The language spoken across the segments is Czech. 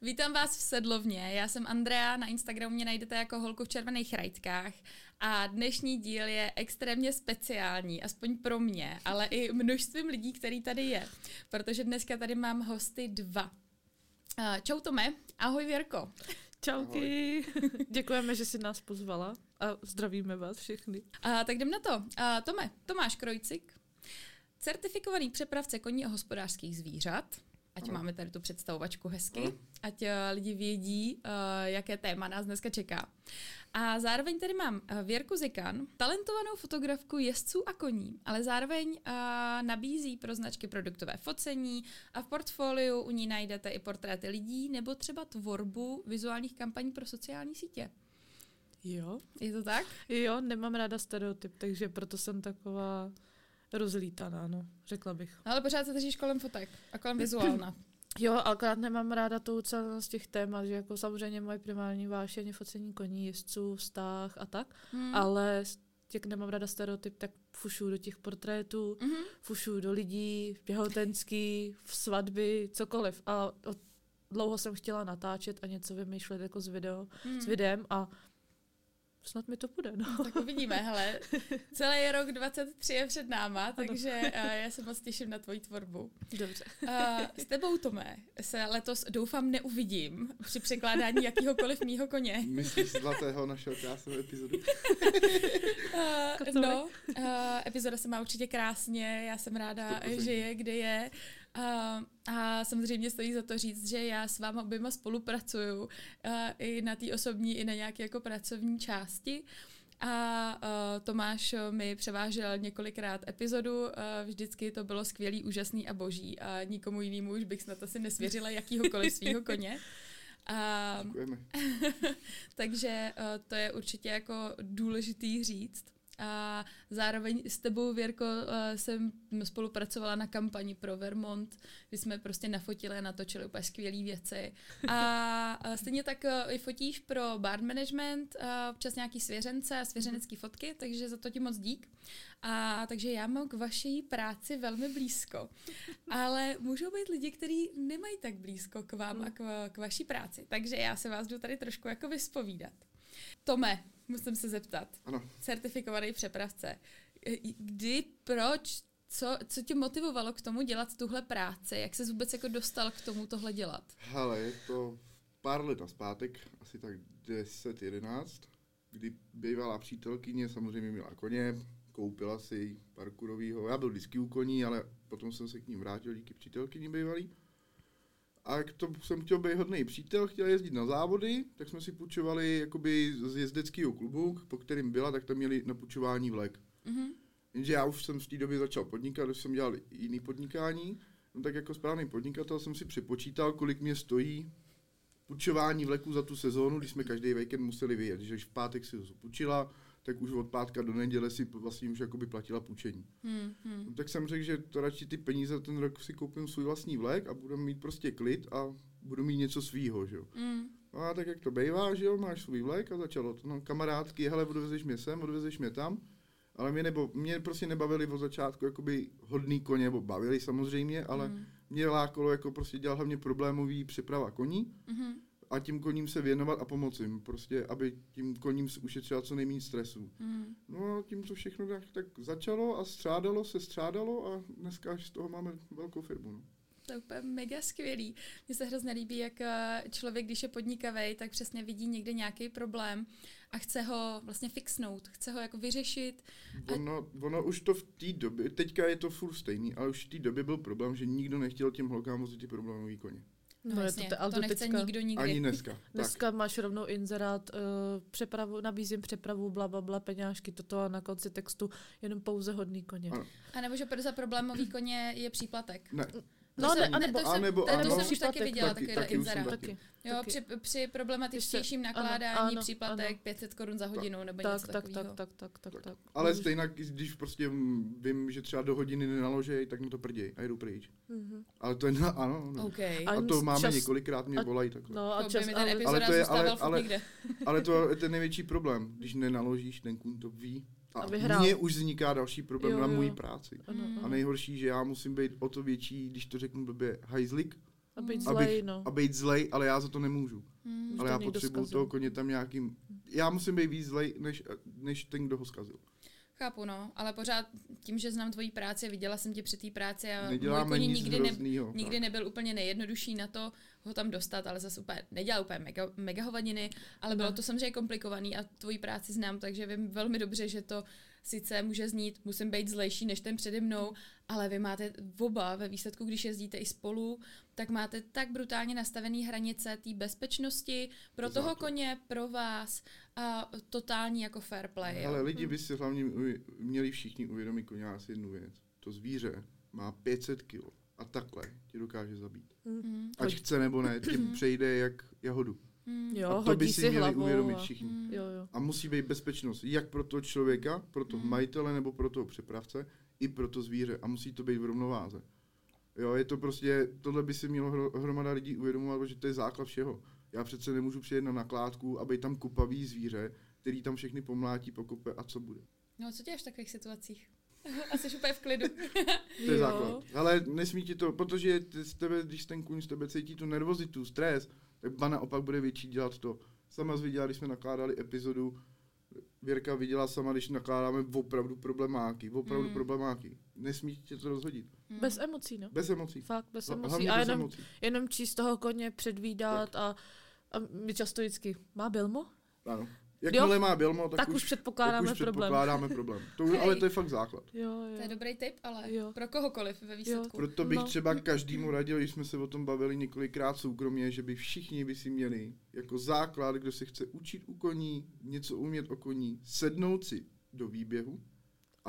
Vítám vás v Sedlovně, já jsem Andrea, na Instagramu mě najdete jako holku v červených rajtkách a dnešní díl je extrémně speciální, aspoň pro mě, ale i množstvím lidí, který tady je, protože dneska tady mám hosty dva. Čau Tome, ahoj Věrko. Čauky, děkujeme, že jsi nás pozvala a zdravíme vás všechny. Tak jdem na to. Tome, Tomáš Krojcik, certifikovaný přepravce koní a hospodářských zvířat. Ať máme tady tu představovačku hezky, ať lidi vědí, jaké téma nás dneska čeká. A zároveň tady mám Věrku Zikan, talentovanou fotografku jezdců a koní, ale zároveň nabízí pro značky produktové focení a v portfoliu u ní najdete i portréty lidí nebo třeba tvorbu vizuálních kampaní pro sociální sítě. Jo. Je to tak? Jo, nemám ráda stereotyp, takže proto jsem taková rozlítaná, no, řekla bych. No, ale pořád se držíš kolem fotek a kolem vizuálna. Jo, akorát nemám ráda tu ucelenost těch témat, že jako samozřejmě moje primární vášeň je focení koní, jezdců, vztah a tak, ale jak nemám ráda stereotyp, tak fušu do těch portrétů, fušu do lidí, těhotenský, v svatby, cokoliv. A dlouho jsem chtěla natáčet a něco vymýšlet jako s videem a snad mi to bude, no. Tak uvidíme, hele. Celý rok 23 je před náma, takže já se moc těším na tvoji tvorbu. Dobře. S tebou, Tome, se letos doufám neuvidím při překládání jakýhokoliv mýho koně. Myslíš zlatého našeho krásného epizodu? Epizoda se má určitě krásně, já jsem ráda, 100%. Že je, kde je. A samozřejmě stojí za to říct, že já s váma oběma spolupracuju i na té osobní, i na nějaké jako pracovní části. A Tomáš mi převážel několikrát epizodu, vždycky to bylo skvělý, úžasný a boží a nikomu jinému už bych snad asi nesvěřila jakýhokoliv svýho koně. Děkujeme. Takže to je určitě jako důležitý říct. A zároveň s tebou, Věrko, jsem spolupracovala na kampani pro Vermont, kdy jsme prostě nafotili a natočili úplně skvělé věci. A stejně tak i fotíš pro barn management, občas nějaký svěřence a svěřenecký fotky, takže za to ti moc dík. Takže já mám k vaší práci velmi blízko. Ale můžou být lidi, kteří nemají tak blízko k vám a k vaší práci. Takže já se vás jdu tady trošku jako vyspovídat. Tome, musím se zeptat. Ano. Certifikovaný přepravce. Kdy, proč, co tě motivovalo k tomu dělat tuhle práci? Jak ses vůbec jako dostal k tomu tohle dělat? Hele, je to pár let nazpátek, asi tak 10-11, kdy bývalá přítelkyně samozřejmě měla koně, koupila si parkourovýho. Já byl vždycky u koní, ale potom jsem se k ním vrátil díky přítelkyni bývalý. A jak to jsem chtěl být hodnej přítel, chtěl jezdit na závody, tak jsme si půjčovali jakoby z jezdeckého klubu, po kterým byla, tak tam měli na půjčování vlek. Jenže já už jsem v té době začal podnikat, když jsem dělal jiný podnikání, no tak jako správný podnikatel jsem si připočítal, kolik mě stojí půjčování vleků za tu sezónu, když jsme každý víkend museli vyjet. Když v pátek si to půjčila, tak už od pátka do neděle si vlastně už jakoby platila půjčení. No, tak jsem řekl, že to radši ty peníze ten rok si koupím svůj vlastní vlek a budu mít prostě klid a budu mít něco svýho, že jo. No a tak jak to bývá, že jo, máš svůj vlek a začalo to. No, kamarádky, hele, odvezeš mě sem, odvezeš mě tam, ale mě prostě nebavili od začátku jakoby hodný koně, nebo bavili samozřejmě, ale mě lákalo jako prostě dělat hlavně problémový přeprava koní. A tím koním se věnovat a pomoci jim, prostě, aby tím koním se ušetřila co nejméně stresu. No a tím to všechno tak začalo a střádalo a dneska až z toho máme velkou firmu. No. To je úplně mega skvělý. Mně se hrozně líbí, jak člověk, když je podnikavý, tak přesně vidí někde nějaký problém a chce ho vlastně fixnout, chce ho jako vyřešit. Ono už to v té době, teďka je to furt stejný, ale už v té době byl problém, že nikdo nechtěl těm holkám vozit ty problémový koně. No jasně, to nechce teďka, nikdo nikdy. Ani dneska. Dneska máš rovnou inzerát, nabízím přepravu, blablabla, peňážky, toto a na konci textu jenom pouze hodný koně. Ano. A nebo že za problémový koně je příplatek. Ne. To jsem už taky viděla, takovýhle inzerát. Taky. Jo, při problematičtějším nakládání příplatek 500 Kč za hodinu nebo něco takového. Tak. Ale stejně, když prostě vím, že třeba do hodiny nenaložej, tak mi to prděj a jedu pryč. Ale to je ano. Okay. A to máme několikrát, mě volají takhle. No, a čas, ten epizoda zůstával furt nikde. Ale to je ten největší problém, když nenaložíš, ten kůň to ví. A mně už vzniká další problém na mojí práci. A nejhorší, že já musím být o to větší, když to řeknu blbě, hajzlik, A být zlej, no. A být zlej, ale já za to nemůžu. Ale já potřebuju toho koně tam nějakým... Já musím být víc zlej, než ten, kdo ho zkazil. Chápu, no, ale pořád tím, že znám tvoji práci, viděla jsem tě při té práci a neděláme můj koní nikdy nikdy nebyl úplně nejjednodušší na to ho tam dostat, ale zase úplně nedělal úplně mega hovadiny, ale bylo to samozřejmě komplikovaný a tvoji práci znám, takže vím velmi dobře, že to sice může znít, musím být zlejší než ten přede mnou, ale vy máte oba ve výsledku, když jezdíte i spolu, tak máte tak brutálně nastavené hranice té bezpečnosti pro toho koně, pro vás a totální jako fair play. Ale lidi by si hlavně měli všichni uvědomit koňáci jednu věc. To zvíře má 500 kg a takhle tě dokáže zabít. Ať chce nebo ne, tě přejde jak jahodu. Jo, a to by si měli uvědomit všichni. Jo. A musí být bezpečnost jak pro toho člověka, pro toho majitele nebo pro toho přepravce, i pro to zvíře. A musí to být v rovnováze. Jo, je to prostě, tohle by si mělo hromada lidí uvědomovat, že to je základ všeho. Já přece nemůžu přijet na nakládku a být tam kupavý zvíře, který tam všechny pomlátí, pokope a co bude. No, co děláš v takových situacích? A jsi úplně v klidu. To je základ. Ale nesmí ti to, protože z tebe, když ten kůň z tebe cítí tu nervozitu, stres, tak ba naopak bude větší dělat to. Sama jsi viděla, když jsme nakládali epizodu, Věrka viděla sama, když nakládáme opravdu problémáky. Nesmí tě to rozhodit. Bez emocí, no. Bez emocí. Fakt, bez emocí. A jenom číst toho koně, předvídat a my často vždycky, má Bilmo? Ano. Jakmile má Bilmo, tak už předpokládáme problém. Ale to je fakt základ. Jo. To je dobrý tip, ale pro kohokoliv ve výsledku. Proto bych třeba každému radil, když jsme se o tom bavili několikrát soukromně, že by všichni by si měli jako základ, kdo se chce učit u koní, něco umět o koní, sednout si do výběhu a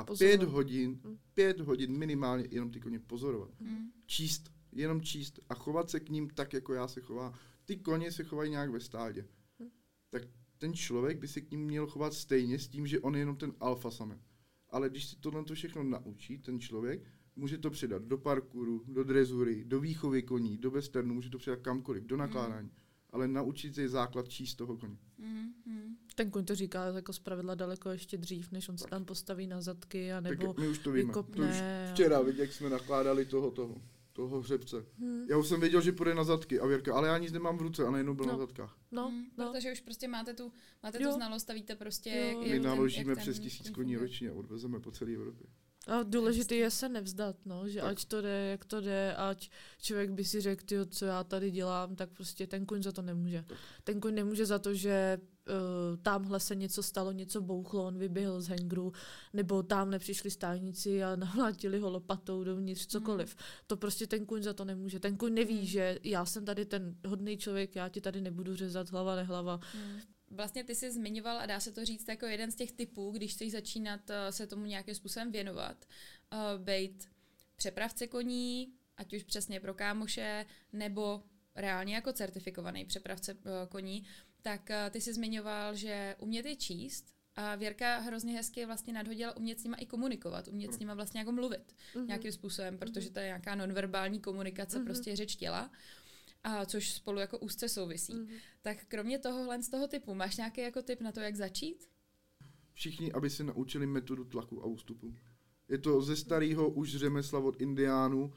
5 hodin minimálně jenom ty koně pozorovat. Jenom číst a chovat se k ním tak, jako já se chovám. Ty koně se chovají nějak ve stádě. Tak ten člověk by se k ním měl chovat stejně s tím, že on je jenom ten alfa samec. Ale když si tohle všechno naučí, ten člověk, může to předat do parkouru, do drezury, do výchovy koní, do westernu, může to předat kamkoliv, do nakládání. Ale naučit se je základ číst toho koně. Ten koň to říká jako zpravidla daleko ještě dřív, než on se tam postaví na zadky a nebo my už to víme. Vykopne. To už včera, jak jsme nakládali toho hřebce. Já už jsem věděl, že půjde na zadky a Věrka, ale já nic nemám v ruce a najednou byl na zadkách. Protože už prostě máte tu znalost a víte prostě, my naložíme přes 1000 koní ročně a odvezeme po celé Evropě. A důležité je se nevzdat, no, že tak. Ať to jde, jak to jde, ať člověk by si řekl, tyjo, co já tady dělám, tak prostě ten koň za to nemůže. Tak. Ten koň nemůže za to, že tamhle se něco stalo, něco bouchlo, on vyběhl z hangru, nebo tam nepřišli stájníci a navlátili ho lopatou dovnitř, cokoliv. To prostě ten koň za to nemůže. Ten koň neví, že já jsem tady ten hodný člověk, já ti tady nebudu řezat hlava, nehlava. Vlastně ty jsi zmiňoval, a dá se to říct jako jeden z těch typů, když chceš začínat se tomu nějakým způsobem věnovat, být přepravce koní, ať už přesně pro kámoše, nebo reálně jako certifikovaný přepravce koní, tak ty jsi zmiňoval, že umět je číst a Věrka hrozně hezky vlastně nadhodila umět s nima i komunikovat, umět s nima vlastně jako mluvit nějakým způsobem, protože to je nějaká nonverbální komunikace, prostě řeč těla. A což spolu jako úzce souvisí. Tak kromě tohohle z toho typu, máš nějaký jako tip na to, jak začít? Všichni, aby se naučili metodu tlaku a ústupu. Je to ze starého už řemesla od indiánů.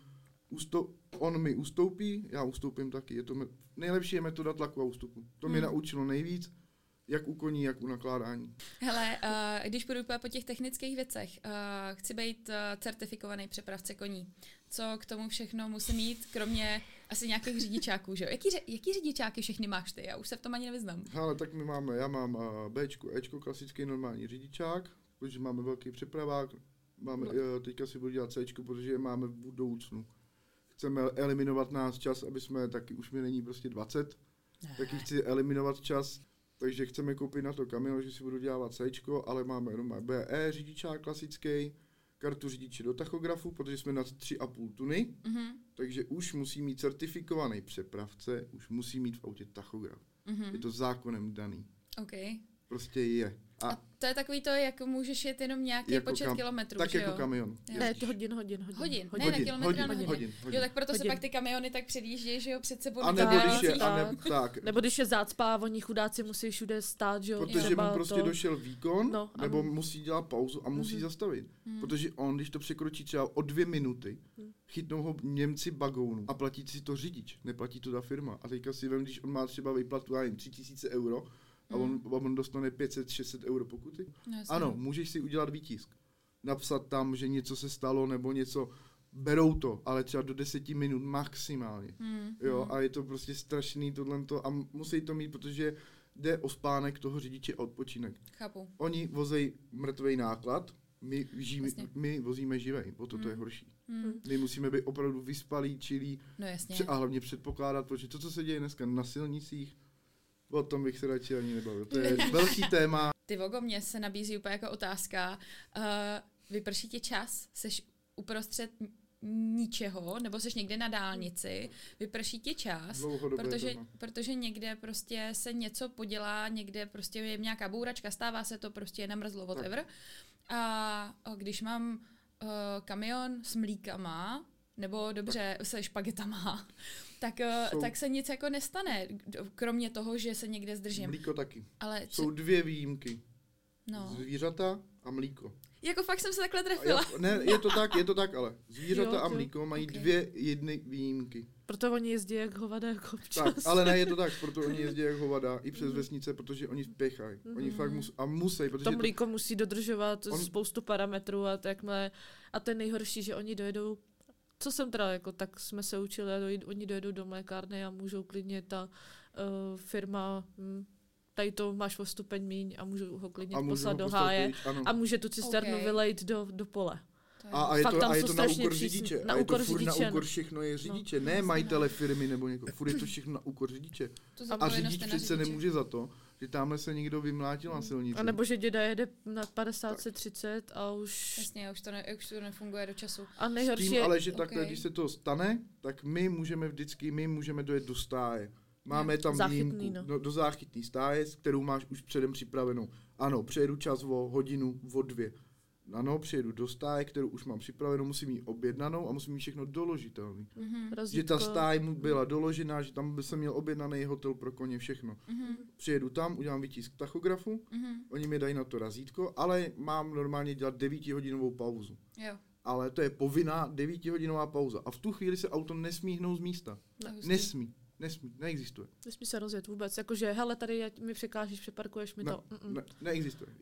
On mi ustoupí, já ustoupím taky. Nejlepší je metoda tlaku a ústupu. To mě naučilo nejvíc, jak u koní, jak u nakládání. Hele, když půjdu po těch technických věcech, chci být certifikovaný přepravce koní. Co k tomu všechno musím mít, kromě asi nějakých řidičáků, že jo? Jaký řidičáky všechny máš ty? Já už se v tom ani nevyznám. Hele, tak já mám Bčko, Ečko, klasický normální řidičák, protože máme velký přepravák, teďka si budu dělat Cčko, protože je máme v budoucnu. Chceme eliminovat nás čas, aby jsme, taky už mi není prostě 20, taky chci eliminovat čas, takže chceme koupit na to kamion, že si budu dělat Cčko, ale máme jenom BE řidičák klasický, kartu řidiče do tachografu, protože jsme nad 3,5 tuny, takže už musí mít certifikovaný přepravce, už musí mít v autě tachograf. Je to zákonem daný. Okay. Prostě je. A to je takový to, jak můžeš jet jenom nějaký jako počet kilometrů, tak že jako jo? kamion. Ne, ty hodin. Ne, na kilometry, ale hodin. Jo, tak proto se Hodin. pak ty kamiony tak předjíždějí, že jo, před sebou. A na nebo když dálnicích. je, tak. Nebo když je zácpa, oni chudáci musí všude stát, že jo. Protože třeba mu prostě to. došel výkon, No, nebo ano. musí dělat pauzu a musí zastavit. Protože on, když to překročí třeba o 2 minuty, chytnou ho Němci bagounu a platí si to řidič, neplatí to ta firma. A teďka si vem, když on má třeba výplatu, já nevím, 3000 euro a on dostane 500-600 euro pokuty. No, jasně. Ano, můžeš si udělat výtisk. Napsat tam, že něco se stalo nebo něco, berou to, ale třeba do 10 minut maximálně. Jo, a je to prostě strašný tohleto a musí to mít, protože jde o spánek toho řidiče a odpočinek. Chápu. Oni vozejí mrtvej náklad, Jasně. my vozíme živej, o to je horší. My musíme být opravdu vyspalí, čilí No jasně. a hlavně předpokládat, protože to, co se děje dneska na silnicích, o tom bych se radši ani nebavil. To je velký téma. Ty Vogo, mně se nabízí úplně jako otázka. Vyprší ti čas? Seš uprostřed ničeho, nebo seš někde na dálnici, vyprší ti čas, Dlouhodobé téma. protože někde prostě se něco podělá, někde prostě je nějaká bouračka, stává se to, prostě je namrzlo, whatever. A když mám kamion s mlíkama, nebo dobře se špagetama, tak se nic jako nestane, kromě toho, že se někde zdržím. Mlíko taky. Ale Jsou 2 výjimky. no. Zvířata a mlíko. Jako fakt jsem se takhle trefila. Ne, je to tak, ale zvířata Jo, a mlíko mají Okay. 2 jedny výjimky. Proto oni jezdí jak hovada jako občas. Tak, ale ne, je to tak, proto oni jezdí jak hovada i přes vesnice, protože oni spěchají. Oni fakt musí, protože To mlíko musí dodržovat spoustu parametrů a takhle. A to je nejhorší, že oni dojedou, co jsem teda jako, tak jsme se učili, oni dojedou do mlékárny a můžou klidně ta firma, tady to máš o stupeň míň a můžou ho klidně poslat do háje a může tu cisternu vylejt do pole. A je Fakt to, tam a je jsou to na strašně úkor přísný- řidiče. na A je to úkor furt řidiče, na úkor všechno je řidiče. Ne majitele firmy nebo někoho. Furt je to všechno na úkor řidiče. A řidič přece nemůže za to, že tamhle se někdo vymlátil na silnici. A nebo že děda jede na 50-30 a už... Jasně, už to nefunguje do času. A S nejhorší tím je... ale, že takhle, Ok. když se to stane, tak my můžeme dojet do stáje. Máme tam Záchytný, výjimku do záchytný stáje, kterou máš už předem připravenou. Ano, přejedu čas o hodinu, o 2. Ano, přijedu do stáje, kterou už mám připravenou, musím ji objednanou a musím mít všechno doložitelný. Že ta stáj mu byla doložená, že tam by se měl objednaný hotel pro koně, všechno. Přijedu tam, udělám výtisk tachografu, oni mi dají na to razítko, ale mám normálně dělat 9hodinovou pauzu. Jo. Ale to je povinná 9hodinová pauza. A v tu chvíli se auto nesmí hnout z místa. Nesmí, neexistuje. Nesmí se rozjet vůbec, jakože hele, tady mi překážíš, přeparkuješ mi to. Neexistuje.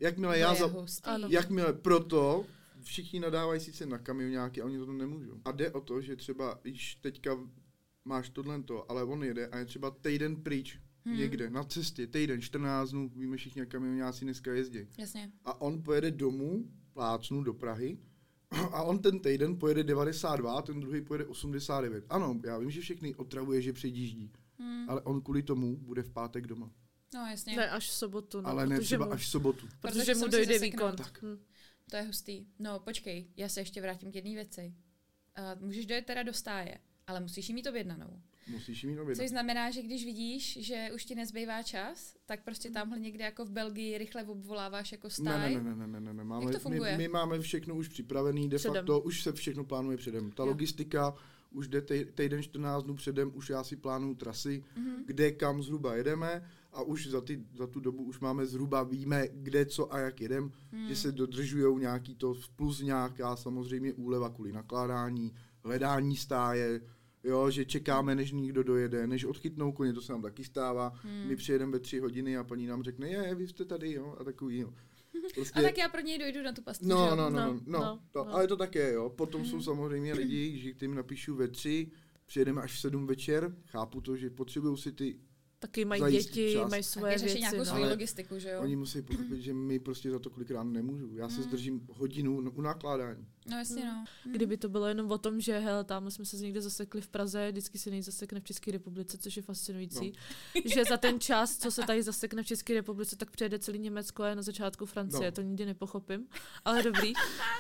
Jakmile proto všichni nadávají sice na kamionáky a oni to nemůžou. A jde o to, že třeba, když teďka máš tohleto, ale on jede a je třeba týden pryč, někde, na cestě, týden, 14 dnů, víme všichni, jak kamionáci dneska jezdí. Jasně. A on pojede domů, plácnu do Prahy, a on ten týden pojede 92, ten druhý pojede 89. Ano, já vím, že všechny otravuje, že předjíždí, ale on kvůli tomu bude v pátek doma. No jasně. Ne, až v sobotu. No, ale ne třeba až v sobotu. Protože mu se dojde zaseknout. výkon. Tak. To je hustý. No počkej, já se ještě vrátím k jedné věci. Můžeš dojet teda do stáje, ale musíš jí mít objednanou. Musíš jí mít objednanou. Což znamená, že když vidíš, že už ti nezbývá čas, tak prostě tamhle někde jako v Belgii rychle obvoláváš jako stáj. Ne. Máme, Jak to funguje? my máme všechno už připravený, de facto už se všechno plánuje předem. Ta logistika už jde týden 14 dnů předem, už já si plánuju trasy, kde kam zhruba jedeme a už za tu dobu už máme zhruba, víme kde, co a jak jedem, že se dodržujou nějaký to, plus nějaká samozřejmě úleva kvůli nakládání, hledání stáje, jo, že čekáme, než někdo dojede, než odchytnou koně, to se nám taky stává. My přijedeme ve 3 hodiny a paní nám řekne, vy jste tady, jo, a takový, jo. Prostě... A tak já pro něj dojdu na tu pastu, No. Ale to také, jo. Potom jsou samozřejmě lidi, že kterým napíšu ve 3, přijedeme až v 7 večer, chápu to, že potřebují si ty taky mají zajistit děti, čas. mají svoje Taky řeší věci. nějakou No. svoji logistiku, že jo? Oni musí pochopit, že my prostě za to kolikrát nemůžu. Já se zdržím hodinu u nakládání. No jasně, no. Kdyby to bylo jenom o tom, že hele, tam jsme se někde zasekli v Praze, vždycky se nejzasekne v České republice, což je fascinující. Že za ten čas, co se tady zasekne v České republice, tak přijede celý Německo a je na začátku Francie. To nikdy nepochopím, ale dobrý.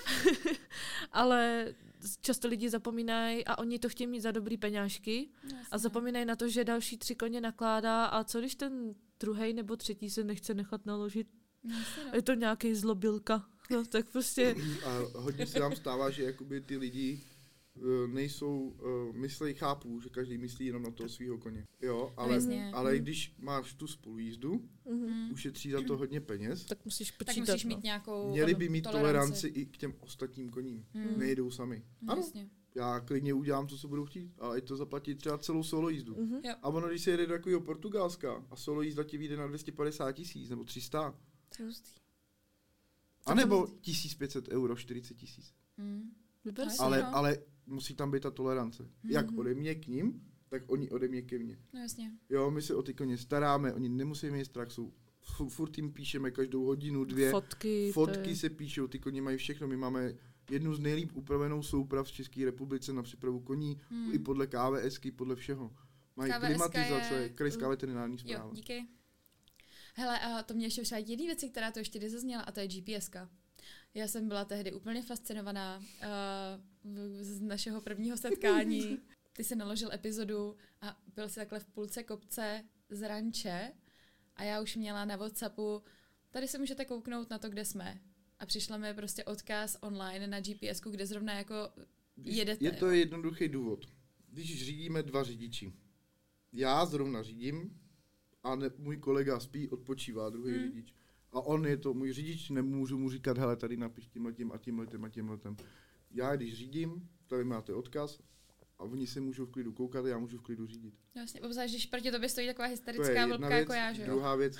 Ale často lidi zapomínají a oni to chtějí mít za dobrý peňážky a zapomínají na to, že další 3 koně nakládá a co když ten druhej nebo třetí se nechce nechat naložit Je to nějaký zlobilka. No, tak prostě... A hodně se vám stává, že jakoby ty lidi nejsou, chápu, že každý myslí jenom na toho svého koně. Jo, ale když máš tu spolujízdu, ušetří za to hodně peněz, tak musíš počítat. Tak musíš mít nějakou měli by mít toleranci i k těm ostatním koním. Nejdou sami. Ano, já klidně udělám to, co budu chtít, ale i to zaplatí třeba celou solo jízdu. A ono, když se jede do takového Portugalska a solo jízda ti vyjde na 250 000 nebo 300. A nebo 1500 euro, 40 000. Ale musí tam být ta tolerance. Jak ode mě k ním, tak oni ode mě ke mně. No jasně. Jo, my se o ty koně staráme, oni nemusí mít strach, furt jim píšeme každou hodinu, 2. Fotky se píšou, ty koně mají všechno. My máme jednu z nejlíp upravenou souprav v České republice na přepravu koní, i podle KVSky, podle všeho. Mají klimatizace, krajská veterinární správa. Jo, díky. Hele, a to mě ještě třeba jediný věci, která to ještě nezazněla, a to je GPSka. Já jsem byla tehdy úplně fascinovaná z našeho prvního setkání. Ty jsi naložil epizodu a byl jsi takhle v půlce kopce z ranče a já už měla na WhatsAppu, tady se můžete kouknout na to, kde jsme. A přišla mi prostě odkaz online na GPSku, kde zrovna jako jedete. Je to jednoduchý důvod. Když řídíme 2 řidiči, já zrovna řídím a můj kolega spí, odpočívá, druhý řidič. A on je to můj řidič, nemůžu mu říkat, hele, tady napiš tímhletím a tímhletem a tímhletem. Já když řídím, tady máte odkaz a oni se můžou v klidu koukat a já můžu v klidu řídit. Vlastně, obzvlášť, když proti tobě stojí taková hysterická vlpka jako já, že jo? Druhá věc,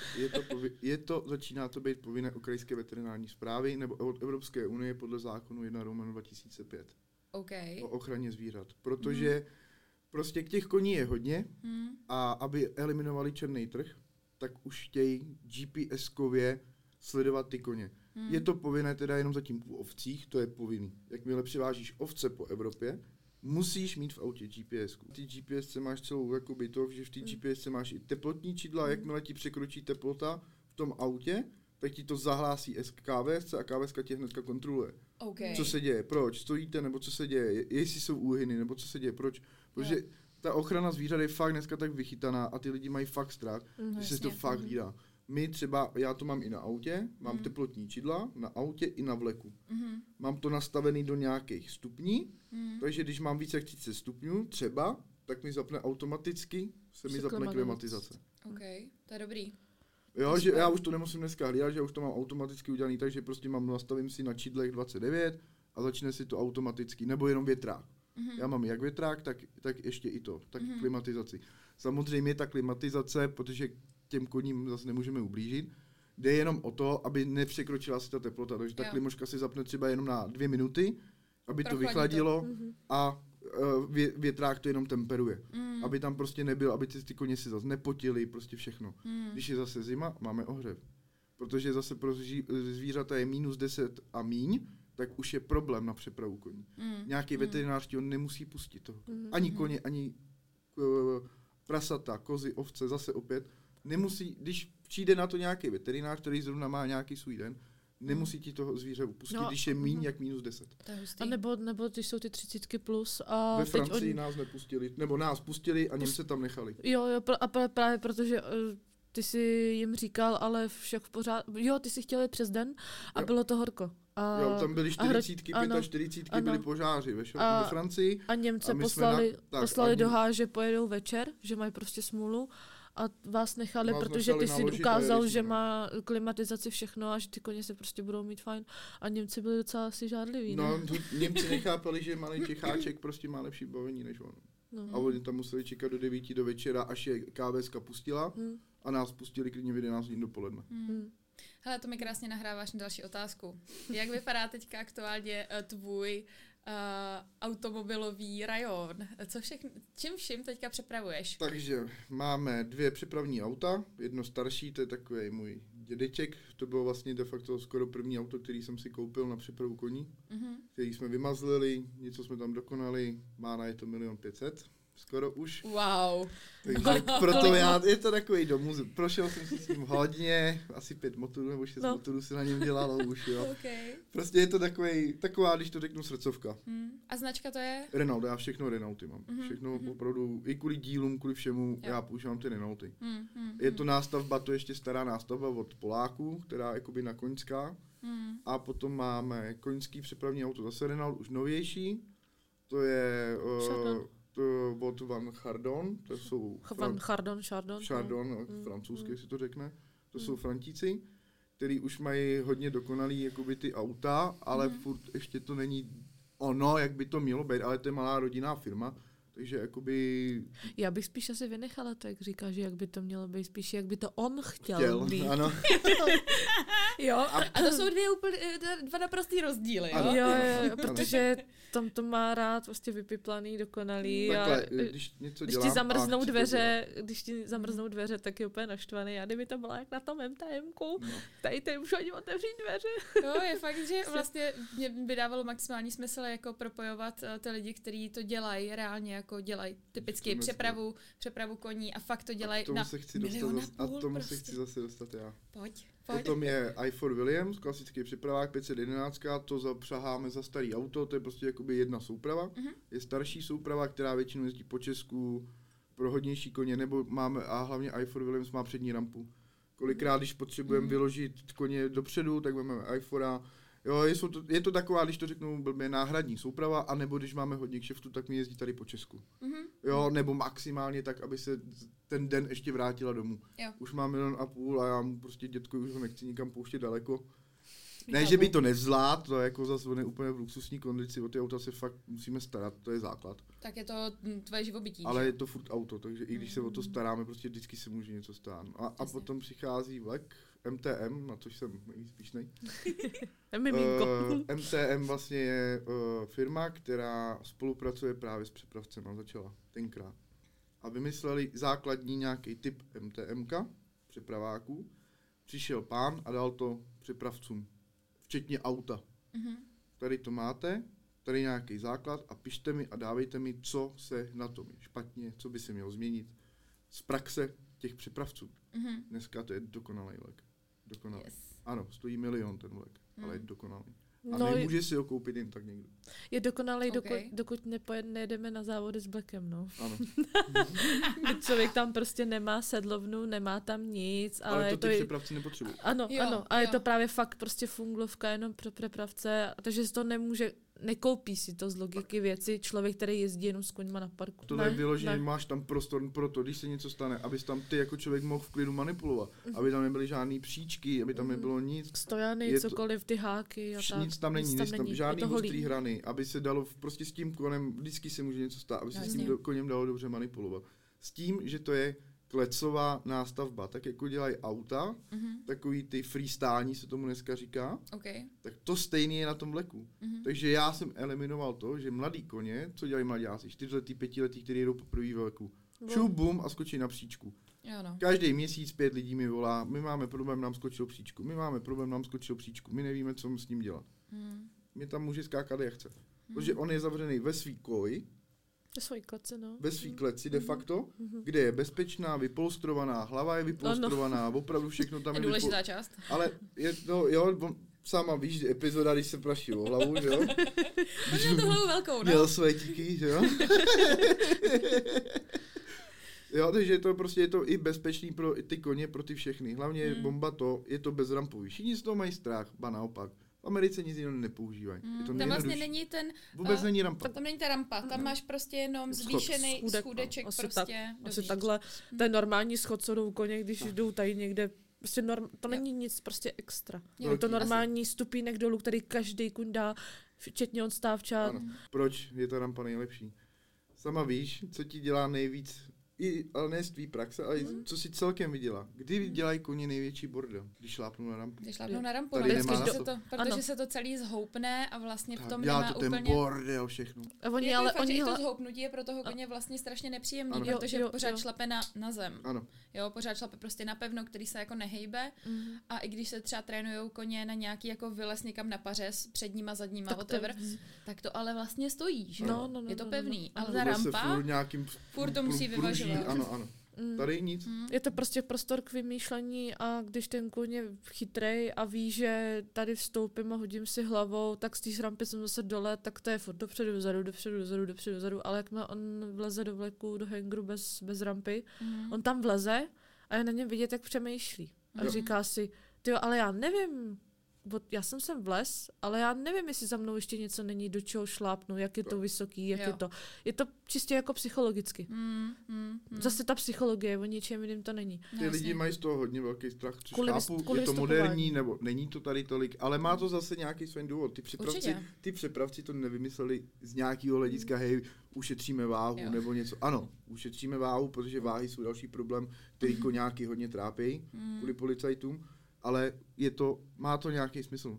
začíná to být povinné u krajské veterinární správy nebo od Evropské unie podle zákonu 1/2005 o ochraně zvířat. Protože prostě těch koní je hodně a aby eliminovali černý trh, tak už chtějí GPS-kově sledovat ty koně. Je to povinné teda jenom zatím u ovcích, to je povinný. Jakmile převážíš ovce po Evropě, musíš mít v autě GPS-ku. Ty GPS máš celou jakoby to, že v té GPS máš i teplotní čidla, jakmile ti překročí teplota v tom autě, tak ti to zahlásí KVSC a KVSka tě hnedka kontroluje. Co se děje, proč, stojíte, nebo co se děje, jestli jsou úhyny, nebo co se děje, proč. Protože ta ochrana zvířat je fakt dneska tak vychytaná a ty lidi mají fakt strach, že se to fakt hlídá. My třeba, já to mám i na autě, mám teplotní čidla na autě i na vleku. Mám to nastavený do nějakých stupní, takže když mám více jak 30 stupňů třeba, tak mi zapne automaticky, mi zapne klimatizace. OK, to je dobrý. Jo, že já už to nemusím dneska hlídat, že já už to mám automaticky udělaný, takže prostě nastavím si na čidlech 29 a začne si to automaticky, nebo jenom větrák. Já mám jak větrák, tak ještě i to, tak klimatizaci. Samozřejmě ta klimatizace, protože těm koním zase nemůžeme ublížit, jde jenom o to, aby nepřekročila si ta teplota, takže ta klimoška si zapne třeba jenom na 2 minuty, aby to vychladilo a větrák to jenom temperuje. Aby tam prostě nebyl, aby ty koně si zase nepotily, prostě všechno. Když je zase zima, máme ohřev. Protože zase pro zvířata je -10 a míň, tak už je problém na přepravu koní. Nějaký veterinář ti ho nemusí pustit toho. Ani koně, ani prasata, kozy, ovce, zase opět. Nemusí, když přijde na to nějaký veterinář, který zrovna má nějaký svůj den, nemusí ti toho zvíře upustit, když je míň jak -10. A nebo když jsou ty 30 plus. A ve Francii nás nepustili, nebo nás pustili a Němce tam nechali. Jo, a právě protože ty jsi jim říkal, ale však v pořádku. Jo, ty jsi chtěl jít přes den a bylo to horko. Jo, tam byly 45 byly požáři ve Francii. A Němce poslali do Háje, že pojedou večer, že mají prostě smůlu. A vás nechali, protože ty si ukázal, že má klimatizaci všechno a že ty koně se prostě budou mít fajn. A Němci byli docela asi žádliví. No, Němci nechápali, že malý Čecháček prostě má lepší bavení než on. A oni tam museli čekat do 9 do večera, až je KVSka pustila a nás pustili klidně v 11 hodin dopoledne. Hele, to mi krásně nahráváš na další otázku. Jak vypadá teďka aktuálně tvůj automobilový rajon? Čím vším teďka přepravuješ? Takže máme 2 přepravní auta, jedno starší, to je takový můj dědeček, to bylo vlastně de facto skoro první auto, který jsem si koupil na přepravu koní, který jsme vymazlili, něco jsme tam dokonali, má na je to 1 500 000, skoro už. Wow. Takže proto je to takový domů, prošel jsem si s ním hodně, asi 5 motorů nebo 6 motorů si na něm dělalo už, jo. Okay. Prostě je to taková, když to řeknu, srdcovka. A značka to je? Renault, já všechno Renaulty mám. Všechno opravdu, i kvůli dílům, kvůli všemu, já používám ty Renaulty. Je to nástavba, to je ještě stará nástavba od Poláků, která je jakoby na koňská. A potom máme koňský přepravní auto, zase Renault, už novější. To je od Van Chardon, to jsou... Chardon, francouzsky si to řekne. To jsou Frantíci, který už mají hodně dokonalý jakoby ty auta, ale furt ještě to není ono, jak by to mělo být, ale to je malá rodinná firma. Takže jakoby... Já bych spíš asi vynechala to, jak říká, že jak by to mělo být, spíš jak by to on chtěl být. Ano. Jo, a to jsou dva naprostý rozdíly, jo? Jo, protože tam to má rád prostě vypiplaný, dokonalý. Takhle, když něco dělám... Když ti zamrznou dveře, tak je úplně naštvaný. Já kdyby to bylo jak na tom MTMku, tady už ani otevřít dveře. Jo, je fakt, že vlastně mě by dávalo maximální smysl jako propojovat ty lidi, kteří to dělají reálně, jako dělají typicky přepravu koní a fakt to dělají na milion a půl. A tomu se chci zase dostat já. Pojď. Potom je i4 Williams, klasický přepravák 511, to zapřaháme za starý auto, to je prostě jakoby jedna souprava. Je starší souprava, která většinou jezdí po Česku pro hodnější koně, nebo máme, a hlavně i4 Williams má přední rampu. Kolikrát, když potřebujeme vyložit koně dopředu, tak máme i4. Jo, je to taková, když to řeknu blbě, náhradní souprava, anebo když máme hodně kšeftu, tak mi jezdí tady po Česku. Jo, nebo maximálně tak, aby se ten den ještě vrátila domů. Jo. Už mám 1,5 milionu a já mu prostě dětku už ho nechci nikam pouštět daleko. Ne, že by to nevzlát, to je jako zase úplně v luxusní kondici, o ty auta se fakt musíme starat, to je základ. Tak je to tvoje živobytí. Ale je to furt auto, takže i když se o to staráme, prostě vždycky se může něco stát. A potom přichází vlek MTM, na což jsem nejvíc píšnej. MTM vlastně je firma, která spolupracuje právě s přepravcema, začala tenkrát. A vymysleli základní nějaký typ MTMka, přepraváků. Přišel pán a dal to přepravcům, včetně auta. Tady to máte, tady nějaký základ a pište mi a dávejte mi, co se na tom je špatně, co by se mělo změnit z praxe těch přepravců. Dneska to je dokonalý vlek. Dokonalý. Yes. Ano, stojí 1 milion ten vlek, ale je dokonalý. A nemůže si ho koupit jen tak někdo. Je dokonalý, dokud nejedeme na závody s Blackem, no. Ano. Člověk tam prostě nemá sedlovnu, nemá tam nic. Ale to ty přepravci nepotřebují. Ano, a je to právě fakt prostě funglovka jenom pro přepravce, takže si to nekoupí si to z logiky věci člověk, který jezdí jenom s koňma na parku. To je vyloženě, máš tam prostor pro to, když se něco stane, abys tam ty jako člověk mohl v klidu manipulovat, aby tam nebyly žádný příčky, aby tam nebylo nic. Stojany, cokoliv, ty háky a tak. Nic tam není, žádný ostrý hrany, aby se dalo prostě s tím konem, vždycky se může něco stát, aby se s tím koněm dalo dobře manipulovat. S tím, že to je klecová nástavba, tak jako dělají auta, takový ty freestylní se tomu dneska říká, tak to stejný je na tom vleku. Takže já jsem eliminoval to, že mladý koně, co dělají mladáci, 4letý, 5letý, kteří jedou poprvé vleku, šup, bum a skočí na příčku. Každý měsíc 5 lidí mi volá, my máme problém, nám skočil příčku, my nevíme, co s ním dělat. Mě tam může skákat, jak chce. Protože on je zavřený ve svý koji, ve svý kleci de facto, kde je bezpečná, vypolstrovaná, hlava je vypolstrovaná, opravdu všechno tam je důležitá část. Ale je to, jo, sama víš, epizoda, když se praší o hlavu, že jo? Když měl tu hlavu velkou, no? Měl své díky, že jo? Jo, takže je to i bezpečný pro ty koně, pro ty všechny. Hlavně bomba je to bezrampový. Všichni z toho mají strach, ba naopak. V Americe nic jiného nepoužívají. Tam vlastně není ten... Vůbec není rampa. Tam není ta rampa, tam máš prostě jenom zvýšený schůdeček prostě. Asi takhle, ten normální schod, co jdou koně, když jdou tady někde, prostě to není nic prostě extra. Je to normální stupínek dolů, který každý kuň dá, včetně odstávčat. Proč je ta rampa nejlepší? Sama víš, co ti dělá nejvíc ale ne z tvý praxe, ale co si celkem viděla. Kdy dělají koně největší bordel? Když šlápnou na rampu. Když šlápnou na rampu, Tady nemá protože se to celý zhoupne a vlastně v tom dělá nemá to ten úplně... bordel všechno. A oni, jako ale fakt, oni že to zhoupnutí je pro toho koně vlastně strašně nepříjemný, Ano. protože pořád šlape na zem. Ano. Jo, pořád šlape prostě na pevno, který se jako nehejbe. A i když se třeba trénujou koně na nějaký jako vylez někam na pařez, předníma, zadníma, whatever, tak to ale vlastně stojí, že jo? Je to pevný. Ale ta rampa, furt to musí vyvažovat. Ano. Tady nic. Je to prostě prostor k vymýšlení a když ten kůň je chytrej a ví, že tady vstoupím a hodím si hlavou, tak z té rampy jsem zase dole, tak to je furt dopředu, dozadu, ale jakmile on vleze do vleku, do hangru bez rampy, on tam vleze a je na něm vidět, jak přemýšlí. A říká si, tyjo, ale já nevím, já jsem sem vlez, ale já nevím, jestli za mnou ještě něco není, do čeho šlápnu, jak je to vysoký, jak je to. Je to čistě jako psychologicky. Zase ta psychologie, o ničem jiným to není. Ty lidi mají z toho hodně velký strach, což chápu, kvůli je to moderní, nebo není to tady tolik, ale má to zase nějaký svůj důvod. Ty přepravci to nevymysleli z nějakého hlediska, hej, ušetříme váhu nebo něco. Ano, ušetříme váhu, protože váhy jsou další problém, který koňáky hodně trápí kvůli policajtům. Ale má to nějaký smysl.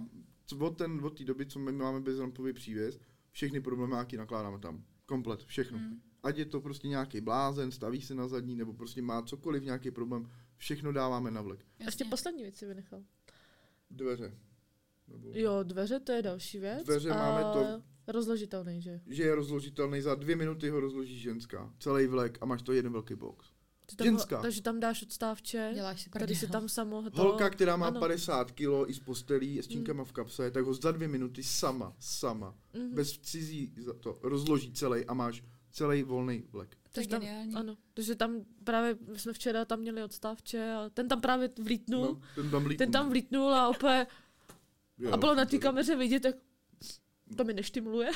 Od té doby, co my máme bezrampový přívěs, všechny problémáky nakládáme tam. Komplet, všechno. Ať je to prostě nějaký blázen, staví se na zadní, nebo prostě má cokoliv, nějaký problém, všechno dáváme na vlek. Jasně. Ještě poslední věc si vynechal. Dveře. Jo, dveře, to je další věc. Dveře máme to... Rozložitelný, že? Že je rozložitelný, za 2 minuty ho rozloží ženská. Celý vlek a máš to jeden velký box. Takže tam dáš odstávče, tady si tam samo... Holka, která má 50 kilo i s postelí, s činkama v kapse, tak ho za 2 minuty sama, bez cizí to rozloží celý a máš celý volný vlek. To je geniální. Ano, takže tam právě, jsme včera tam měli odstávče a ten tam právě vlítnul. No, ten tam vlítnul a opět... a bylo na té kameře vidět, jak to mi neštimuluje.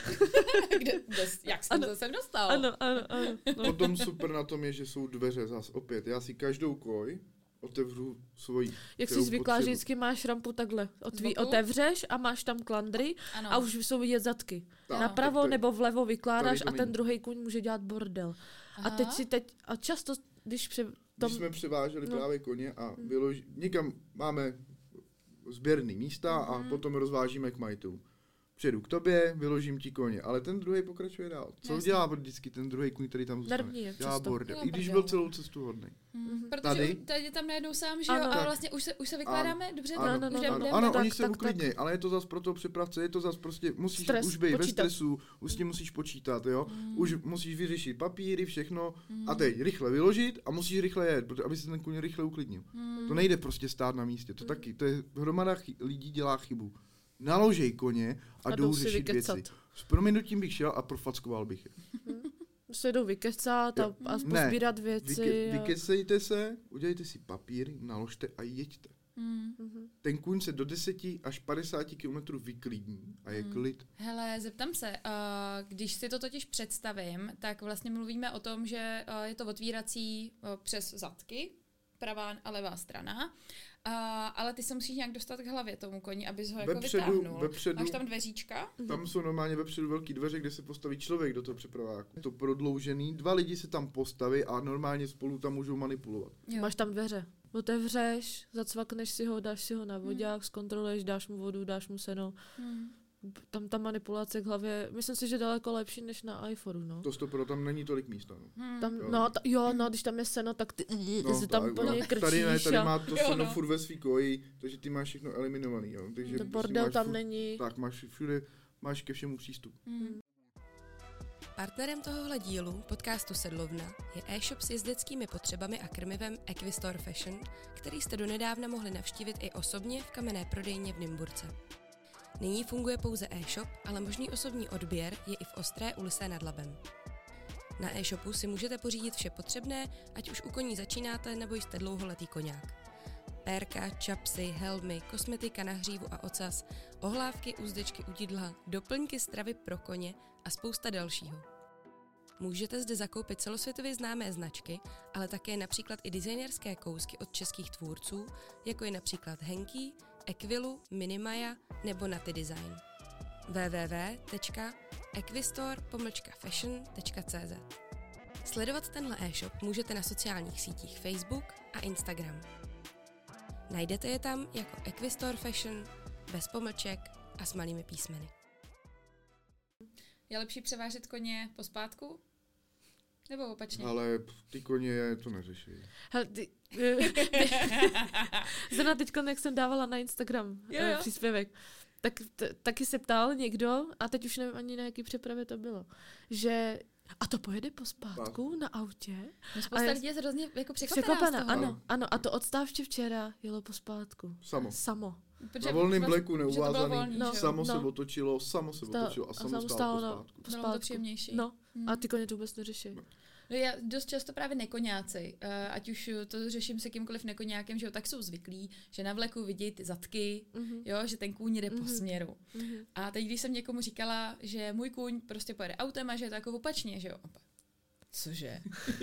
Jak jsem to sem dostal? Ano. No. Potom super na tom je, že jsou dveře zas opět. Já si každou koj otevřu svoji. Jak jsi zvyklá, že vždycky máš rampu takhle. Otevřeš a máš tam klandry a už jsou vidět zadky. Napravo nebo vlevo vykládáš a ten druhý kůň může dělat bordel. Aha. A často, když jsme převáželi právě koně a někam máme sběrný místa a potom rozvážíme k majitelům. Přijedu k tobě, vyložím ti koně, ale ten druhý pokračuje dál. Co dělá vždycky ten druhý kůň, který tam zůstane? Dělá bordel, i když byl celou cestu hodnej. Protože tady tam najednou sám, že jo, a vlastně už se vykládáme, dobře? Ano, oni se uklidnějí, ale je to zas pro toho přepravce, je to zas prostě, musíš už být ve stresu, už s tím musíš počítat, jo? Už musíš vyřešit papíry, všechno a teď rychle vyložit a musíš rychle jet, aby se ten kůň rychle uklidnil. To nejde prostě stát na místě, to je hromada lidí dělá chybu. Naložej koně a jdou řešit věci. S prominutím bych šel a profackoval bych je. Se jdou vykecat a pozbírat věci. Vykecejte se, udělejte si papíry, naložte a jeďte. Ten kůň se do 10 až 50 km vyklidní a je klid. Hele, zeptám se, když si to totiž představím, tak vlastně mluvíme o tom, že je to otvírací přes zadky, pravá a levá strana. Ale ty se musíš nějak dostat k hlavě tomu koni, abys ho jako vytáhnul. Máš tam dveříčka? Tam jsou normálně vepředu velký dveře, kde se postaví člověk do toho přepraváku. Je to prodloužený, 2 lidi se tam postaví a normálně spolu tam můžou manipulovat. Jo. Máš tam dveře. Otevřeš, zacvakneš si ho, dáš si ho na vodák, zkontroluješ, dáš mu vodu, dáš mu seno. Tam ta manipulace k hlavě, myslím si, že daleko lepší než na iPhoneu, no. To stopro, tam není tolik místa, no. Tam, když tam je seno, tak ty se tam úplně krčíš. Tady má to seno furt ve svý koji, takže ty máš všechno eliminovaný, jo. Takže ten bordel tam není. Tak, máš ke všemu přístup. Partnerem tohohle dílu, podcastu Sedlovna, je e-shop s jezdeckými potřebami a krmivem Equistore Fashion, který jste donedávna mohli navštívit i osobně v kamenné prodejně v Nymburce. Nyní funguje pouze e-shop, ale možný osobní odběr je i v Ostré u Lysé nad Labem. Na e-shopu si můžete pořídit vše potřebné, ať už u koní začínáte nebo jste dlouholetý koňák. Pérka, čapsy, helmy, kosmetika na hřívu a ocas, ohlávky, úzdečky, udidla, doplňky stravy pro koně a spousta dalšího. Můžete zde zakoupit celosvětově známé značky, ale také například i designerské kousky od českých tvůrců, jako je například Henky, Equilu, Minimaja nebo Naty Design. www.equistore-fashion.cz Sledovat tenhle e-shop můžete na sociálních sítích Facebook a Instagram. Najdete je tam jako Equistore Fashion, bez pomlček a s malými písmeny. Je lepší převážet koně pospátku? Nebo opačně? Ale ty koně to neřeší. Hele, zrovna teďko, jak jsem dávala na Instagram příspěvek, tak taky se ptal někdo, a teď už nevím ani na jaký přepravě to bylo, že a to pojede pospátku na autě. No, spousta lidí je hrozně jako překvapená. Ano, a to odstávče včera jelo pospátku. Samo. Protože na volném bleku neuvázaný, volný, samo se otočilo a samo stálo pospátku. Bylo to příjemnější. No, a ty koně to vůbec neřeší. No já dost často právě nekoňáci, ať už to řeším se kýmkoliv nekoňákem, že jo, tak jsou zvyklí, že na vleku vidí ty zadky, jo, že ten kůň jde po směru. A teď, když jsem někomu říkala, že můj kůň prostě pojede autem a že je to jako opačně, že jo. Cože?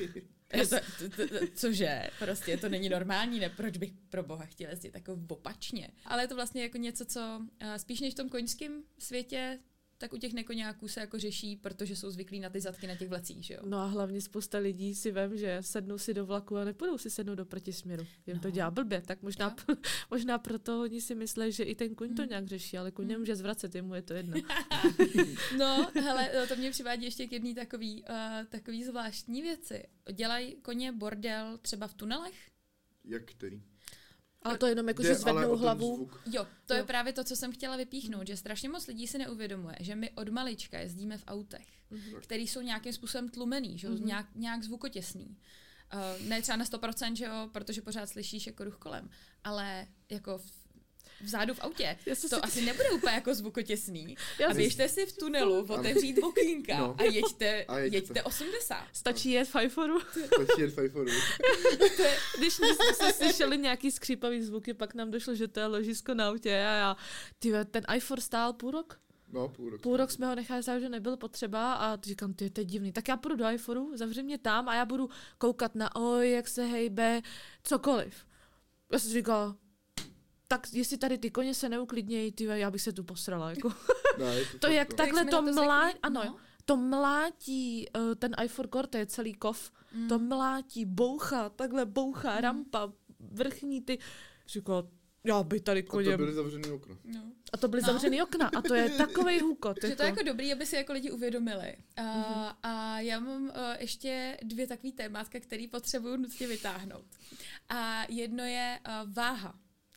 Cože? Prostě to není normální, ne? Proč bych pro boha chtěla jezdit jako opačně? Ale je to vlastně jako něco, co spíš než v tom koňském světě, tak u těch nekoňáků se jako řeší, protože jsou zvyklí na ty zadky na těch vlecích, že jo? No a hlavně spousta lidí si vem, že sednou si do vlaku a nepůjdou si sednout do protisměru. Jim to dělá blbě, tak možná proto oni si myslí, že i ten kuň to nějak řeší, ale kuň nemůže zvracet, jemu je to jedno. No, hele, to mě přivádí ještě k jedné takový zvláštní věci. Dělají koně bordel třeba v tunelech? Jak který? Ale to jenom jako, že zvednou hlavu. Jo, to je právě to, co jsem chtěla vypíchnout, že strašně moc lidí si neuvědomuje, že my od malička jezdíme v autech, který jsou nějakým způsobem tlumený, že nějak zvukotěsný. Ne třeba na 100%, že jo, protože pořád slyšíš jako ruch kolem, ale jako vzadu v autě. To asi nebude úplně jako zvukotěsný. A běžte si v tunelu, otevřít okýnka a jeďte 80. Stačí jet fajforu. Když jsme slyšeli nějaký skřípavý zvuky, pak nám došlo, že to je ložisko na autě a ten iPhone stál půl rok. No, půl rok jsme ho nechali, že nebyl potřeba a říkám, to je divný. Tak já půjdu do iPhoneu, zavři mě tam a já budu koukat na jak se hejbe, cokoliv. Já jsem říkala, tak jestli tady ty koně se neuklidnějí, já bych se tu posrala. Jako. To je jak takhle to mlátí, to mlátí, ten iPhone Core, to je celý kov, to mlátí, bouchá, rampa, vrchní ty. Říkala, já bych tady koně. A to byly zavřený okna. No. A to byly zavřený okna a to je takovej hůkot. Že to je jako dobrý, aby si jako lidi uvědomili. A já mám ještě 2 takový témátka, který potřebuju nutně vytáhnout. A jedno je váha.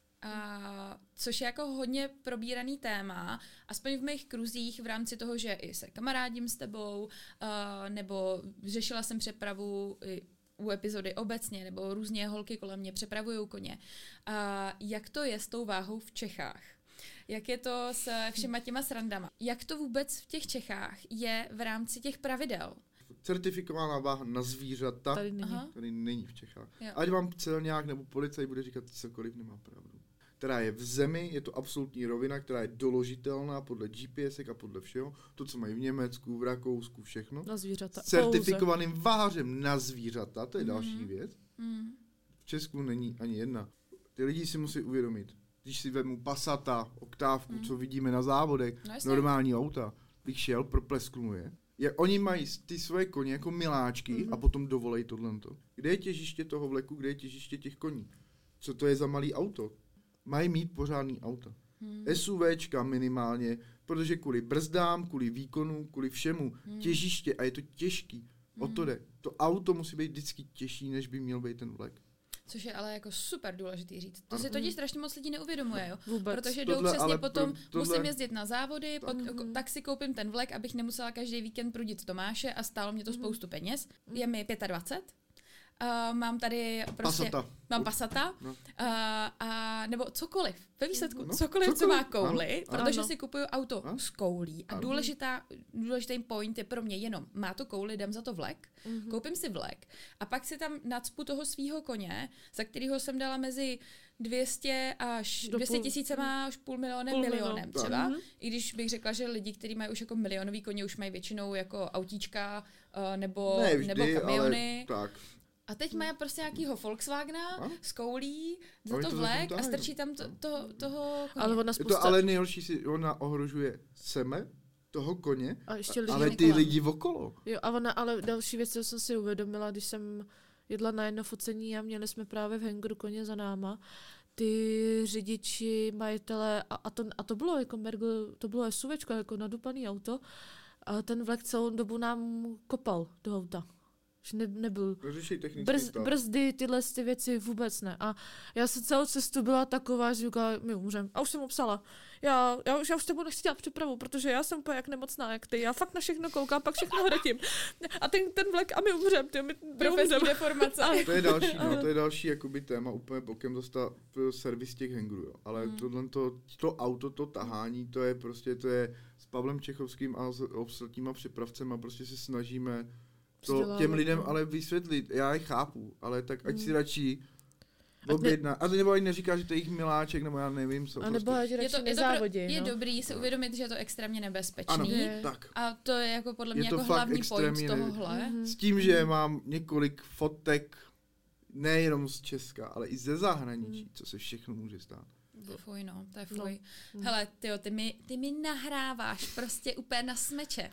Což je jako hodně probíraný téma, aspoň v mých kruzích v rámci toho, že i se kamarádím s tebou, nebo řešila jsem přepravu u epizody obecně, nebo různě holky kolem mě přepravují koně. Jak to je s tou váhou v Čechách? Jak je to s všema těma srandama? Jak to vůbec v těch Čechách je v rámci těch pravidel? Certifikovaná váha na zvířata tady není v Čechách. Jo. Ať vám celňák nebo policaj bude říkat cokoliv, nemá pravdu. Která je v zemi, je to absolutní rovina, která je doložitelná podle GPSek a podle všeho. To, co mají v Německu, v Rakousku, všechno. Na zvířata. S certifikovaným vářem na zvířata, to je další věc. V Česku není ani jedna. Ty lidi si musí uvědomit, když si vezmu Passata, Oktávku, co vidíme na závodech, normální auta, bych šel, proplesknu je. Jak oni mají ty svoje koně jako miláčky a potom dovolej tohleto. Kde je těžiště toho vleku, kde je těžiště těch koní? Co to je za malý auto? Mají mít pořádný auta. SUVčka minimálně, protože kvůli brzdám, kvůli výkonu, kvůli všemu, těžiště a je to těžký. O to jde. To auto musí být vždycky těžší, než by měl být ten vlek. Což je ale jako super důležitý říct. To si totiž strašně moc lidí neuvědomuje, jo? Vůbec. Protože jdou přesně potom, musím jezdit na závody, tak si koupím ten vlek, abych nemusela každý víkend prudit Tomáše a stálo mě to spoustu peněz. Je mi 25. Mám tady prostě, mám Passata, nebo cokoliv, ve výsledku, cokoliv, co má kouli, protože si kupuju auto s koulí a důležitý point je pro mě jenom, má to kouli, dám za to vlek, koupím si vlek a pak si tam nacpu toho svýho koně, za kterýho jsem dala mezi 200 až 200 tisícema až milionem třeba. I když bych řekla, že lidi, kteří mají už jako milionový koně, už mají většinou jako autíčka nebo kamiony. A teď mají prostě nějakýho Volkswagena s koulí, za to vlek a strčí tam toho koně. Je to ale nejhorší, ona ohrožuje seme, toho koně, A ještě lidi ale ty lidi okolo. Jo, ale další věc, co jsem si uvědomila, když jsem jedla na jedno focení a měli jsme právě v hangaru koně za náma, ty řidiči, majitele, a to bylo jako to bylo SUVčko, jako nadupaný auto, a ten vlak celou dobu nám kopal do auta. Že nebyl brzdy, tyhle ty věci vůbec ne. A já se celou cestu byla taková, že říkala, my umřem. A už jsem mu psala. Já už s tebou nechci dělat přepravu, protože já jsem úplně jak nemocná, jak ty. Já fakt na všechno koukám, pak všechno hratím. A ten vlak, a my umřem. Profesní deformace. To je další jakoby téma, úplně bokem dostal servis těch hangarů. Jo. Ale to auto, to tahání, to je s Pavlem Čechovským a s ostatníma přepravcema prostě se snažíme to těm lidem ale vysvětlit. Já je chápu, ale tak ať si radši objedná. A to nebo ani neříká, že to je jich miláček, nebo já nevím co. A nebo ať radši nezávodí. Je dobrý si uvědomit, že je to extrémně nebezpečný. Ano, tak. A to je jako podle mě jako hlavní point tohohle. S tím, že mám několik fotek, nejenom z Česka, ale i ze zahraničí, co se všechno může stát. Fuj, no, to je fuj. Hele, tyjo, ty mi nahráváš prostě úplně na smeče.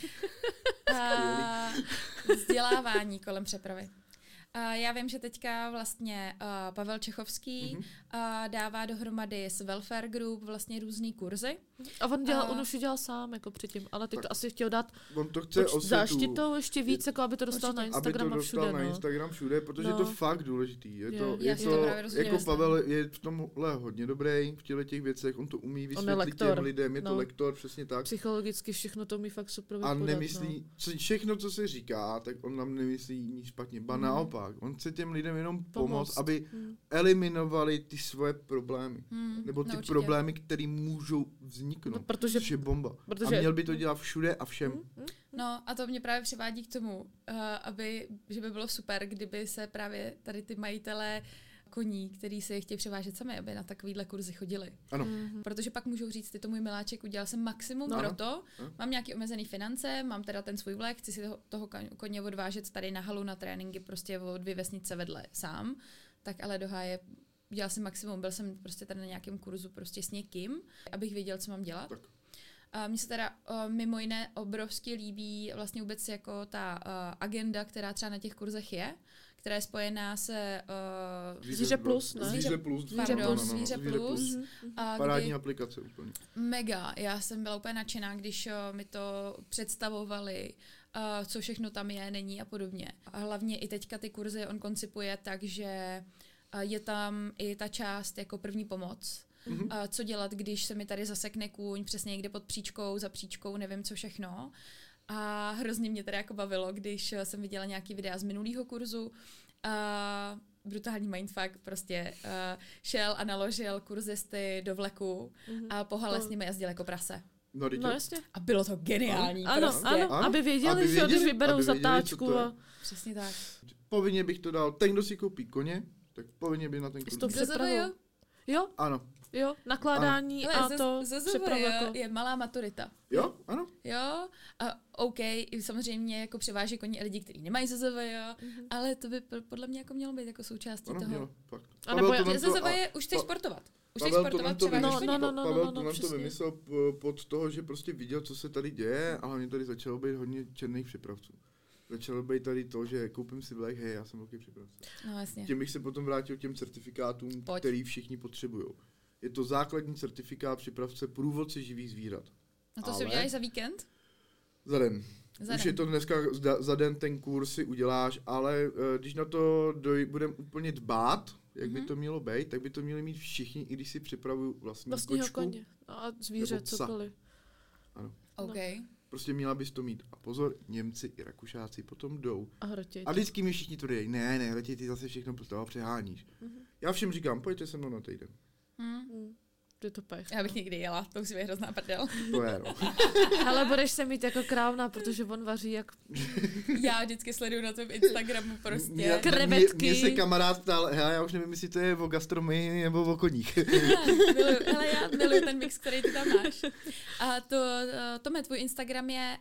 Vzdělávání kolem přepravy. Já vím, že teďka vlastně Pavel Čechovský dává dohromady s Welfare Group vlastně různý kurzy. A on už dělal sám jako předtím, ale teď to asi chtěl dát on to chce záštitou ještě víc, jako aby to dostal na Instagram a všude. Na Instagram všude, protože je to fakt důležitý. Je to jako vlastně. Pavel je v tomhle hodně dobrý, v těch věcech, on to umí vysvětlit těm lidem, je to lektor, přesně tak. Psychologicky všechno to umí fakt super vypodat. A nemyslí, všechno, co se říká, tak on nám nemyslí nic špatně, ba naopak. On chce těm lidem jenom pomoct, aby eliminovali ty svoje problémy. Nebo ty problémy, které můžou vzniknout. Což je bomba. A měl by to dělat všude a všem. No a to mě právě přivádí k tomu, že by bylo super, kdyby se právě tady ty majitelé koní, který se je chtějí převážet sami, aby na takovýhle kurzy chodili. Ano. Protože pak můžou říct, ty to můj miláček, udělal jsem maximum pro to, mám nějaký omezený finance, mám teda ten svůj vlek, chci si toho koně odvážet tady na halu na tréninky prostě o 2 vesnice vedle sám, tak ale do háje udělal jsem maximum, byl jsem prostě tady na nějakém kurzu prostě s někým, abych věděl, co mám dělat. Tak. Mně se teda mimo jiné obrovsky líbí vlastně vůbec jako ta agenda, která třeba na těch kurzech je, která je spojená se Zvíře plus, ne? Zvíře plus. Zvíře plus. Parádní aplikace úplně. Mega. Já jsem byla úplně nadšená, když mi to představovali, co všechno tam je, není a podobně. A hlavně i teďka ty kurzy on koncipuje tak, že je tam i ta část jako první pomoc. Co dělat, když se mi tady zasekne kůň přesně někde pod příčkou, za příčkou, nevím co všechno. A hrozně mě teda jako bavilo, když jsem viděla nějaký videa z minulého kurzu. Brutální mindfuck, prostě šel a naložil kurzisty do vleku a po hale s nimi jezdil jako prase. No jasně. A bylo to geniální. Ano, prostě. ano, aby věděli, že když vyberou zatáčku. Přesně tak. Povinně bych to dal. Ten, kdo si koupí koně, tak povinně by na ten kurz. Jo? Ano. Jo, nakládání a to přeprava je malá maturita. Jo, ano. Jo, OK, samozřejmě jako převáží koně lidi, kteří nemají ZZV, ale to by podle mě jako mělo být jako součástí toho. Mělo, fakt. A nebo ZZV je, už chceš sportovat. Už chceš sportovat, Pavel to vymyslel pod toho, že prostě viděl, co se tady děje, a hlavně tady začalo být hodně černých přepravců. Začalo být tady to, že koupím si vlek, hej, já jsem velký přepravce. No jasně. Tím bych se potom vrátil k těm certifikátům, který všichni potřebují. Je to základní certifikát přepravce průvodce živých zvířat. A to si uděláš za víkend? Za den. Už je to dneska za den, ten kurz si uděláš, ale když na to budeme úplně dbát, jak by to mělo být, tak by to měli mít všichni, i když si připravují vlastního kočku. Koně. A zvíře, cokoliv. Ano. OK. Prostě měla bys to mít. A pozor, Němci i Rakušáci potom jdou. A vždycky mi všichni to dějí. Ne, hleděj, ty zase všechno prostě přeháníš. Já všem říkám, pojďte se mnou na týden. Je to pech. Já bych někdy jela, to už je hrozná prdel. To je, no. Ale budeš se mít jako krávna, protože on vaří jak... Já vždycky sleduju na tom Instagramu prostě krevetky. Mě se kamarád ptal, hele, já už nevím, jestli to je o gastronomii nebo o koních. Já miluji ten mix, který ty tam máš. A Tome, tvůj Instagram je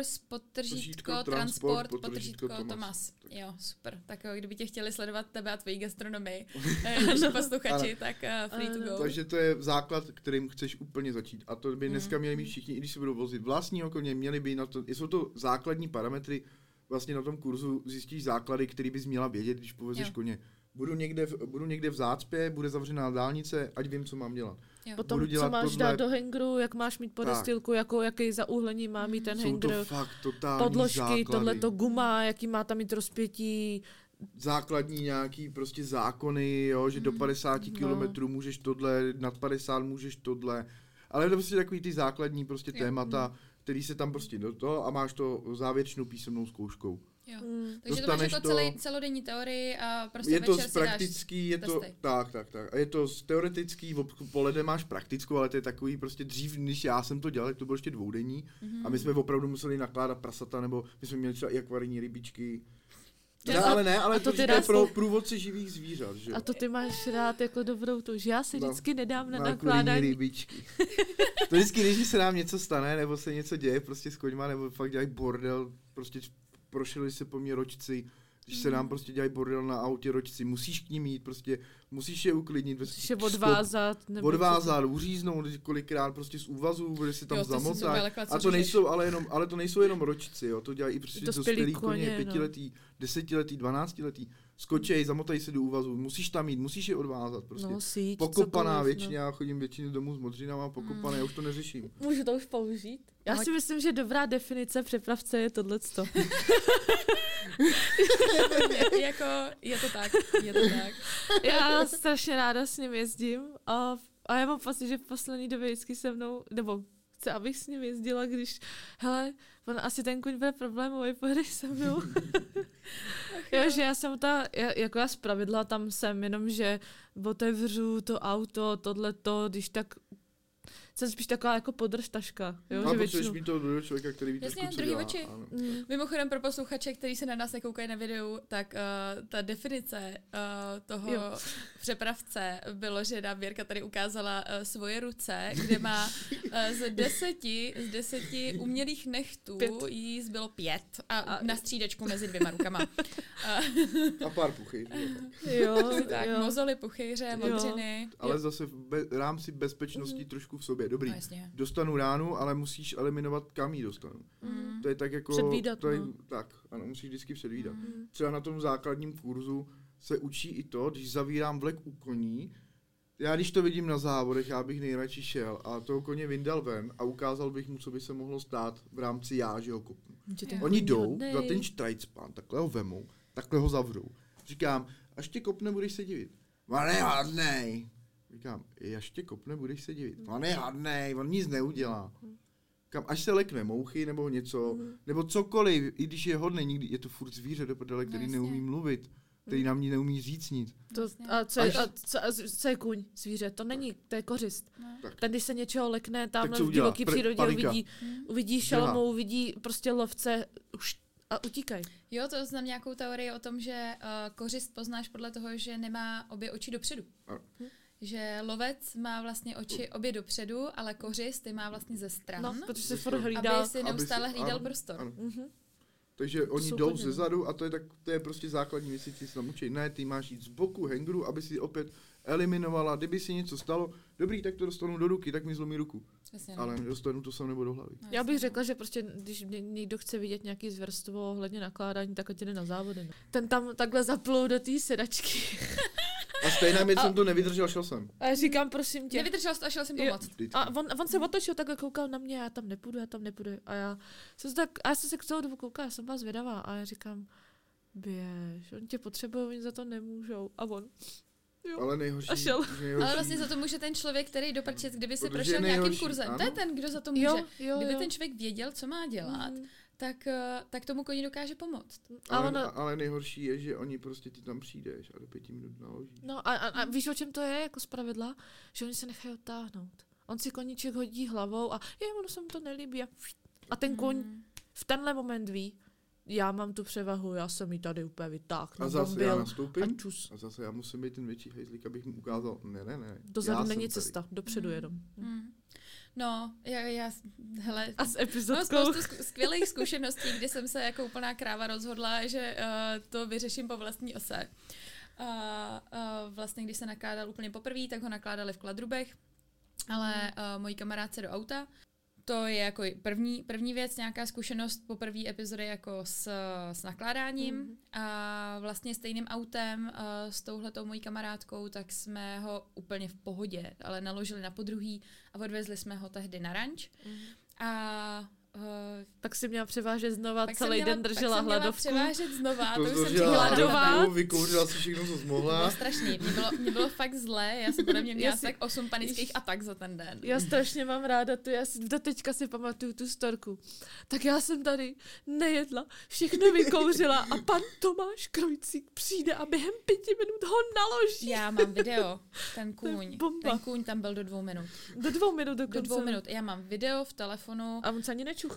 horse_transport_Tomas. Jo, super. Tak kdyby tě chtěli sledovat tebe a tvoji gastronomii, naši posluchači, tak free to go. Takže to je základ, kterým chceš úplně začít. A to by dneska měli mít všichni, i když se budou vozit vlastního koně, měli by na to, jsou to základní parametry, vlastně na tom kurzu zjistíš základy, který bys měla vědět, když povezeš koně. Budu někde v zácpě, bude zavřená dálnice, ať vím, co mám dělat. Potom, co máš dát do hangru, jak máš mít podestýlku, jaký zauhlení má mít ten hanger, to fakt totální podložky, základy. tohleto guma, jaký má tam mít rozpětí. Základní nějaký prostě zákony, jo, že do 50 kilometrů můžeš tohle, nad 50 můžeš tohle. Ale to prostě takový ty základní prostě témata, který se tam prostě do toho a máš to závěrečnou písemnou zkouškou. Jo. Takže to máš jako celodenní teorii a prostě je to večer praktický, je to tak. A je to teoretický, poledne máš praktickou, ale to je takový prostě dřív, než já jsem to dělal, to bylo ještě dvoudenní a my jsme opravdu museli nakládat prasata, nebo my jsme měli třeba i akvarijní rybičky. Ale to je pro průvodce živých zvířat, že? A to ty máš rád jako dobrou tu, že já se vždycky nedám na nakládání. Akvarijní rybičky. To vždycky, když se nám něco stane, nebo se něco děje prostě s koňma, nebo fakt dělají bordel, prostě prošli se po mě ročci, když se nám prostě dělají bordel na autě ročci, musíš k ním jít, prostě musíš je uklidnit. Musíš je odvázat. Odvázat, uříznout, kolikrát prostě z úvazu, bude si tam zamotat. A to nejsou, ale to nejsou jenom ročci, jo, to dělají i prostě dospělí koně, 5letý, 10letý, 12letý. Skočej, zamotají se do úvazu, musíš tam jít, musíš je odvázat prostě. No, síť, pokopaná většině, já chodím většinou domů s modřinama, pokopané, já už to neřeším. Můžu to už použít? Já si myslím, že dobrá definice přepravce je tohleto. Je to tak. Já strašně ráda s ním jezdím a já mám pocit, že v poslední době vždycky se mnou, nebo chce, abych s ním jezdila, když, hele, on asi ten kuň bude problémový, pojedeš se mnou. Jo, že já jsem jako já zpravidla tam jsem, jenom že otevřu to auto, tohleto, když tak jsem spíš taková jako podržtaška. Jo, že většinou mít toho druhého člověka, který ví trošku, co druhý oči. Mimochodem pro posluchače, který se na nás nekoukají na videu, tak ta definice toho přepravce bylo, že nám Věrka tady ukázala svoje ruce, kde má z 10 umělých nechtů jí zbylo 5 a na střídačku mezi 2 rukama. A pár puchyřů. Jo, tak, mozoly, puchyře, modřiny. Ale zase v rámci bezpečnosti trošku v sobě. Dobrý, dostanu ránu, ale musíš eliminovat, kam jí dostanu. To je tak jako... Předvídat, Tak, ano, musíš vždycky předvídat. Třeba na tom základním kurzu se učí i to, když zavírám vlek u koní, já když to vidím na závodech, já bych nejradši šel a toho koně vyndal ven a ukázal bych mu, co by se mohlo stát v rámci že ho kopnu. Oni jdou za ten štrajcpán, takhle ho vemou, takhle ho zavřou. Říkám, až tě kopne, budeš se divit. On je hadnej. Říkám, až tě kopne, budeš se divit. On je hadnej, on nic neudělá. Říkám, až se lekne mouchy nebo něco, nebo cokoliv, i když je hodnej, nikdy je to furt zvíře do prdele, který neumí mluvit, který nám neumí říct nic. Co je kůň, zvíře? To není, to je kořist. Tak. Ten, když se něčeho lekne, tam v divoký přírodě uvidí šelmu, uvidí prostě lovce a utíkají. Jo, to znám nějakou teorii o tom, že kořist poznáš podle toho, že nemá obě oči dopředu. Že lovec má vlastně oči obě dopředu, ale kořist ty má vlastně ze stran. No, protože se furt hlídá. Aby si neustále hlídal prostor. Takže oni jdou zezadu a to je prostě základní věc, co se tam učí. Ne, ty máš jít z boku hangru, aby si opět eliminovala, kdyby si něco stalo, dobrý, tak to dostanu do ruky, tak mi zlomí ruku. Jasně, ale dostanu to sam nebo do hlavy. Já bych řekla, že prostě, když někdo chce vidět nějaký zvěrstvo ohledně nakládání, tak ať jde na závody. Ne? Ten tam takhle zaplul do té sedačky. A stejná věc jsem to nevydržel, šel jsem. A já říkám, prosím tě. Nevydržel jsi a šel jsem pomoct. A on se otočil, takhle koukal na mě, já tam nepůjdu. A já jsem se k tomu dobu koukala, já jsem byla zvědavá a já říkám, běž, oni tě potřebují, oni za to nemůžou. A on... Jo. Ale nejhorší. Ale vlastně za to může ten člověk, který do prčic, kdyby se prošel nějakým kurzem. Ano? To je ten, kdo za to může. Kdyby ten člověk věděl, co má dělat, tak tomu koni dokáže pomoct. Ale nejhorší je, že oni prostě ty tam přijdeš a do 5 minut naloží. No a víš, o čem to je jako zpravidla? Že oni se nechají odtáhnout. On si koníček hodí hlavou a ono se mu to nelíbí. A ten koň v tenhle moment ví, já mám tu převahu, já jsem jí tady úplně vytáhl. A zase já nastoupím a zase já musím být ten větší hejzlík, abych mu ukázal, ne. Dozadu není cesta, dopředu jenom. No, hele, a s epizodkou. Mám spoustu skvělých zkušeností, kdy jsem se jako úplná kráva rozhodla, že to vyřeším po vlastní ose. Vlastně, když se nakládal úplně poprvé, tak ho nakládali v Kladrubech. ale mojí kamarádce do auta. To je jako první věc, nějaká zkušenost po první epizodě jako s nakládáním a vlastně stejným autem s touhletou mojí kamarádkou, tak jsme ho úplně v pohodě, ale naložili na podruhý a odvezli jsme ho tehdy na ranč. A pak si měla převážet znova, celý den držela hladovku. Pak jsem měla převážet znova, to už jsem říkala do vás. Vykouřila si všechno, co mohla. Bylo strašný, mě bylo fakt zlé, já jsem podle mě měla tak 8 panických atak za ten den. Já strašně mám ráda tu, do teďka si pamatuju tu storku. Tak já jsem tady nejedla, všechno vykouřila a pan Tomáš Krojcík přijde a během 5 minut ho naloží. Já mám video, ten kůň tam byl do 2 minut. Do 2 minut dokonce. Do 2 minut, já mám video v telefonu. A on se ani nečuch.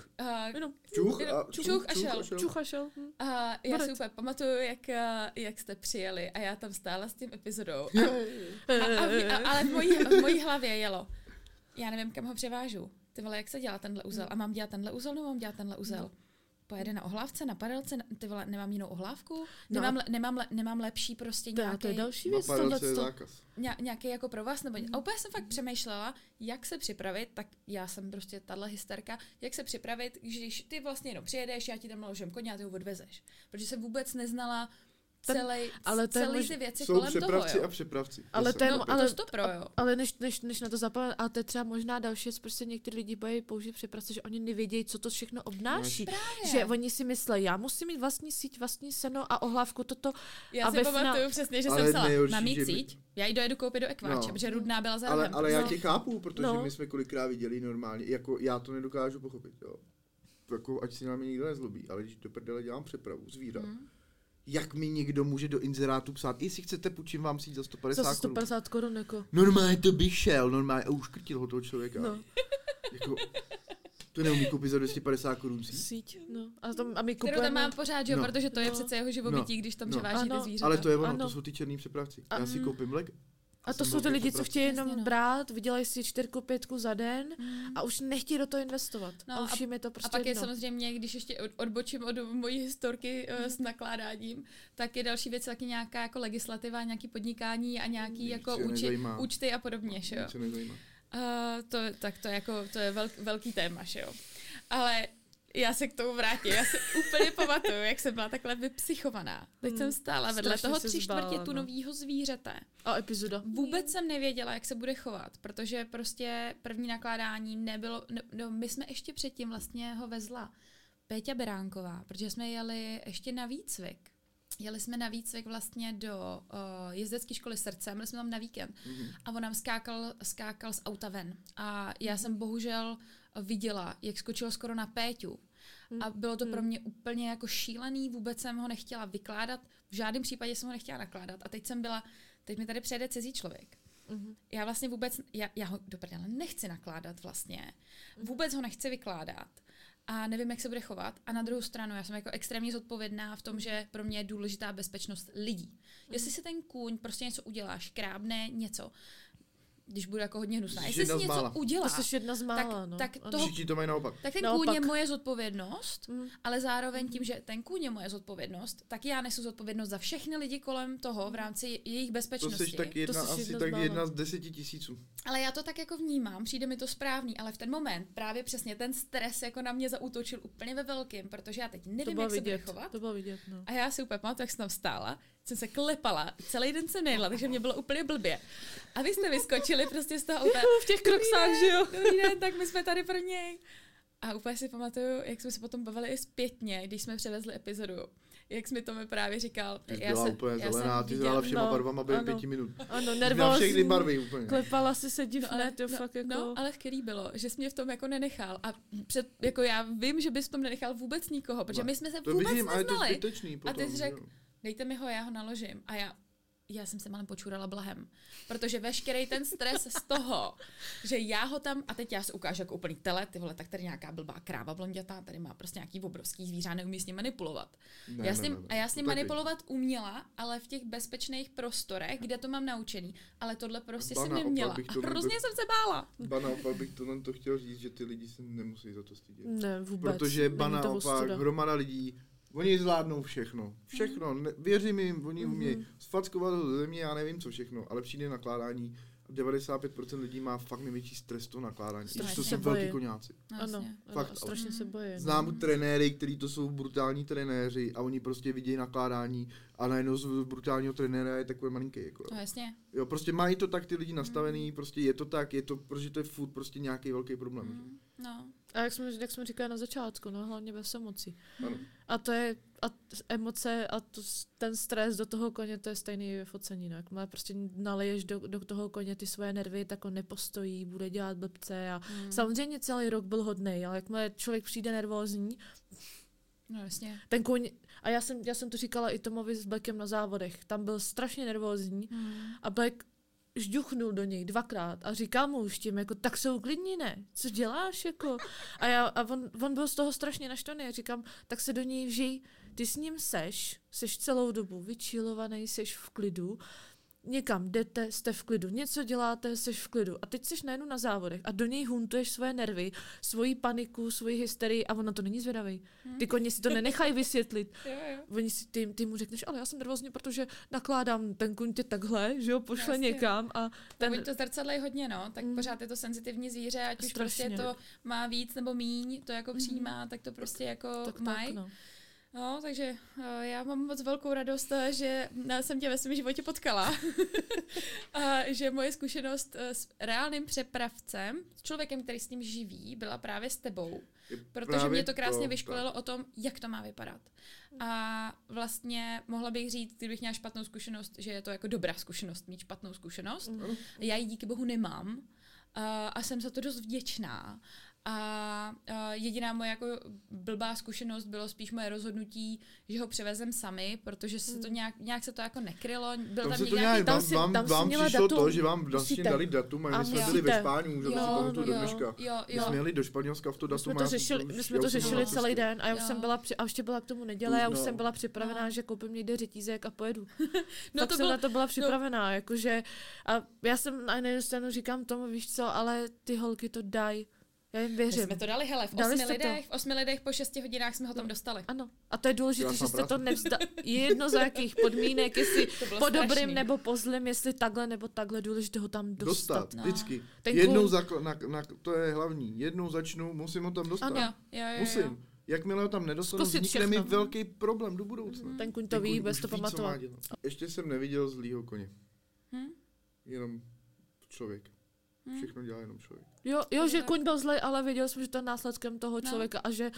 Čuch a šel. Já si úplně pamatuju, jak jste přijeli a já tam stála s tím epizodou. Ale v mojí hlavě jelo. Já nevím, kam ho převážu. Ty vole, jak se dělá tenhle uzel? A mám dělat tenhle uzel, nebo mám dělat tenhle uzel? No. Pojede na ohlávce, na padelce, ty vole, nemám jinou ohlávku? Nemám lepší prostě nějaký... To je další věc. Na padelce je zákaz. Nějaký jako pro vás, nebo... A úplně jsem fakt přemýšlela, jak se připravit, tak já jsem prostě tahle hysterka, jak se připravit, když ty vlastně jenom přijedeš, já ti tam naložím koně a ty ho odvezeš. Protože jsem vůbec neznala celý ty věci jsou kolem toho, přepravci jo. A přepravci. Ale než na to zapomenut, ale to je třeba možná další věc, prostě někteří lidi bojí použít přepravce, že oni nevědějí, co to všechno obnáší. Že oni si myslí, já musím mít vlastní síť, vlastní seno a ohlávku toto. Já si pamatuju přesně, že jsem psala, mám mít síť, já ji dojedu koupit do ekváče, protože Rudná byla za rohem. Ale já tě chápu, protože my jsme kolikrát viděli normálně, jako já to nedokážu pochopit, jo. Jako, ať si na mě nikdo nezlobí, ale když do prdele dělám přepravu zvířat, jak mi někdo může do inzerátu psát, jestli chcete, půjčím vám síť za 150 korun. Za 150 korun, jako. Normálně to by šel, normálně, a uškrtil ho toho člověka. No. Jako, to neumí koupit za 250 korun síť. No. A my kterou tam mám pořád, jo, protože to je přece jeho živobytí, když tam převáží ty zvířata. Ale to je ono, to jsou ty černý přepravci. Já si koupím leg. A to jsou ty lidi, co chtějí jenom brát, vydělají si 4-5 za den a už nechtějí do toho investovat. A už jim je to prostě a pak je samozřejmě, když ještě odbočím od mojí historky s nakládáním, tak je další věc taky nějaká jako legislativa, nějaký podnikání a nějaký jako účty a podobně, že jo. To je velký téma, že jo. Ale já se k tomu vrátím. Já si úplně pamatuju, jak jsem byla takhle vypsychovaná. Teď jsem stála vedle toho 3/4 tunovýho zvířete. A epizoda. Vůbec jsem nevěděla, jak se bude chovat, protože prostě první nakládání nebylo... my jsme ještě předtím vlastně ho vezla Péťa Beránková, protože jsme jeli ještě na výcvik. Jeli jsme na výcvik vlastně do jezdecké školy Srdce, byli jsme tam na víkend. A on nám skákal z auta ven. A já jsem bohužel viděla, jak skočil skoro na Péťu. A bylo to pro mě úplně jako šílený, vůbec jsem ho nechtěla vykládat, v žádném případě jsem ho nechtěla nakládat. A teď mi tady přijede cizí člověk. Já vlastně vůbec, já ho do prdele nechci nakládat vlastně. Vůbec ho nechci vykládat. A nevím, jak se bude chovat. A na druhou stranu, já jsem jako extrémně zodpovědná v tom, že pro mě je důležitá bezpečnost lidí. Jestli si ten kůň prostě něco udělá, škrábne něco, když bude jako hodně hnusná. Jestli si něco udělá, to jsi jedna z mála, tak to mají naopak. Tak ten kůň je moje zodpovědnost, ale zároveň tím, že ten kůň je moje zodpovědnost, tak já nesu zodpovědnost za všechny lidi kolem toho v rámci jejich bezpečnosti. To jsi tak jedna z 10 000. Ale já to tak jako vnímám, přijde mi to správný, ale v ten moment právě přesně ten stres jako na mě zaútočil úplně ve velkým, protože já teď nevím, jak se bude chovat. To bylo vidět, no. A já si úplně pamatuju, jak jsem tam stála, jsem se klepala, celý den jsem nejedla, takže mě bylo úplně blbě. A vy jste vyskočili prostě z toho auta. V těch kroksách, že jo? Dobrý den, tak my jsme tady pro něj. A úplně si pamatuju, jak jsme se potom bavili i zpětně, když jsme převezli epizodu. Jak jsi mi to právě říkal. Ty byla úplně zelená, ty hrála všema barvama během 5 minut. Ano, nervózní. Všechny barvy úplně. Klepala si se divné, to fakt jako... No, ale který bylo, že jsi mě v tom jako nenechal. A jako já vím, že bys v tom nenechal vůbec nikoho, protože my jsme se vůbec neznali. A ty jsi řekl, dejte mi ho, já ho naložím. A já jsem se malem počurala blahem, protože veškerý ten stres z toho, že já ho tam, a teď já se ukážu jako úplný tele, ty vole, tak tady nějaká blbá kráva blondětá, tady má prostě nějaký obrovský zvířá, neumí s ním manipulovat. Já s ním manipulovat uměla, ale v těch bezpečných prostorech, kde to mám naučený, ale tohle prostě jsem neměla. A hrozně jsem se bála. Ba naopak bych to chtěl říct, že ty lidi se nemusí za to stydět. Ne, vůbec. Protože ba naopak hromada lidí, oni zvládnou všechno. Věřím jim, oni umějí sfackovat do země, já nevím co všechno, ale přijde nakládání a 95% lidí má fakt největší stres toho nakládání. Strašně. To Se jsou bojí. velký koňáci. Ano, Fakt, strašně se bojí. Znám trenéry, kteří to jsou brutální trenéři a oni prostě vidějí nakládání a najednou z brutálního trenéra je takový malinký. Jako, No jasně. jo, prostě mají to tak ty lidi nastavený, prostě je to tak, protože to je furt prostě nějaký velký problém. No. A jak jsme říkali na začátku, no hlavně bez emocí. Ano. A to je, emoce a ten stres do toho koně, to je stejný ve focení, no. Jakmile prostě naleješ do toho koně ty svoje nervy, tak on nepostojí, bude dělat blbce a samozřejmě celý rok byl hodnej, ale jakmile člověk přijde nervózní, No jasně. ten kůň, a já jsem to říkala i Tomovi s Blackem na závodech, tam byl strašně nervózní a Black žduchnul do něj 2krát a říkal mu už tím, jako, tak se uklidni, ne? Co děláš, jako? A on byl z toho strašně naštvaný a říkám, tak se do něj vžij, ty s ním seš celou dobu vyčilovaný, seš v klidu, někam jdete, jste v klidu, něco děláte, jsi v klidu a teď jsi najednou na závodech a do něj huntuješ svoje nervy, svoji paniku, svoji hysterii a ono to není zvědavý. Ty koně si to nenechají vysvětlit. Oni si, ty mu řekneš, ale já jsem nervózní, protože nakládám ten kuň tě takhle, že jo, pošle někam a ten... Oni to zrcadlej hodně, no, tak pořád je to senzitivní zvíře, ať už prostě to má víc nebo míň, to jako přijímá, tak to prostě jako mají. No, takže já mám moc velkou radost, že jsem tě ve svém životě potkala. A že moje zkušenost s reálným přepravcem, s člověkem, který s ním živí, byla právě s tebou. Protože mě to krásně vyškolilo o tom, jak to má vypadat. A vlastně mohla bych říct, kdybych měla špatnou zkušenost, že je to jako dobrá zkušenost mít špatnou zkušenost. Já ji díky bohu nemám. A jsem za to dost vděčná. A jediná moje jako blbá zkušenost bylo spíš moje rozhodnutí, že ho přivezem sami, protože se to nějak se to jako nekrylo. Byl tam nějaký... Vám přišlo to, že vám vlastně dali datum a my jsme byli ve Špáňu, že si pamatuju do dneška. My jsme jeli do Španělska v to datum. My jsme to řešili celý den a já už jsem byla, a ještě byla k tomu neděle, já už jsem byla připravená, že koupím někde řetízek a pojedu. Tak jsem na to byla připravená, jakože a já jsem na jednu stranu říkám tomu, víš co, ale ty holky to dají. Já jim věřím. My jsme to dali, hele, v 8 lidech po 6 hodinách jsme ho tam dostali. Ano. A to je důležité, že jste to nevzdali. Je jedno za jakých podmínek, jestli po dobrým nebo po zlým, jestli takhle nebo takhle, důležité ho tam dostat. Vždycky. Jednou to je hlavní. Jednou začnu, musím ho tam dostat. Ano, jo. Musím. Jakmile ho tam nedostanu, vznikne mi velký problém do budoucna. Ten kuň to ví, bez to pamatovat. Ještě jsem neviděl zlýho koně. Jenom člověk. Všechno dělá jenom člověk. Jo, že kuň byl zlej, ale věděl jsem, že to je následkem toho člověka a že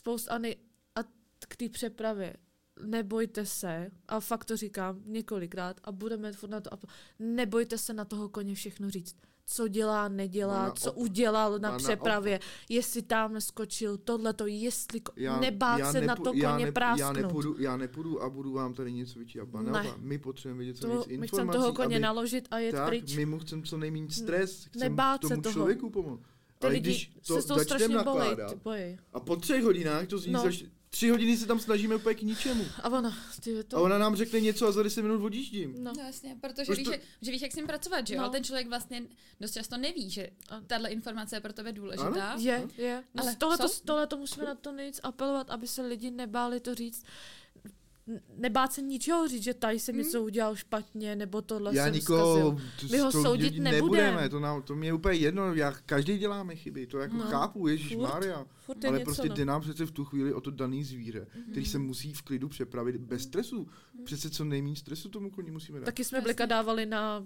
a k té přepravě nebojte se, a fakt to říkám několikrát a budeme furt na to, nebojte se na toho koně všechno říct. Co dělá, nedělá, co udělal na přepravě, jestli tam neskočil, tohleto, jestli nebát se na to koně prásknout. Já nepůjdu a budu vám tady něco vyčítat. My potřebujeme vědět co víc informací. My chceme toho koně naložit a jet pryč. My mu chceme co nejméně stres, chceme tomu toho. člověku pomoct. Ale když to začneme nakládat a po 3 hodinách to zní 3 hodiny se tam snažíme úplně k ničemu. A ona nám řekne něco a za 10 minut odjíždím. No jasně, protože víš, jak s ním pracovat, že jo? Ale ten člověk vlastně dost často neví, že tahle informace je pro tebe důležitá. Ano? Je. Ale tohleto musíme na to nejvíc apelovat, aby se lidi nebáli to říct. Nebát se ničeho říct, že tady jsem něco udělal špatně, nebo tohle jsem zkazil. My ho soudit nebudeme. To mě je úplně jedno, každý děláme chyby, to jako chápu, ježišmarja. Ale prostě jde nám přece v tu chvíli o to daný zvíře, který se musí v klidu přepravit bez stresu. Přece co nejméně stresu tomu koni musíme dát. Taky jsme Blika dávali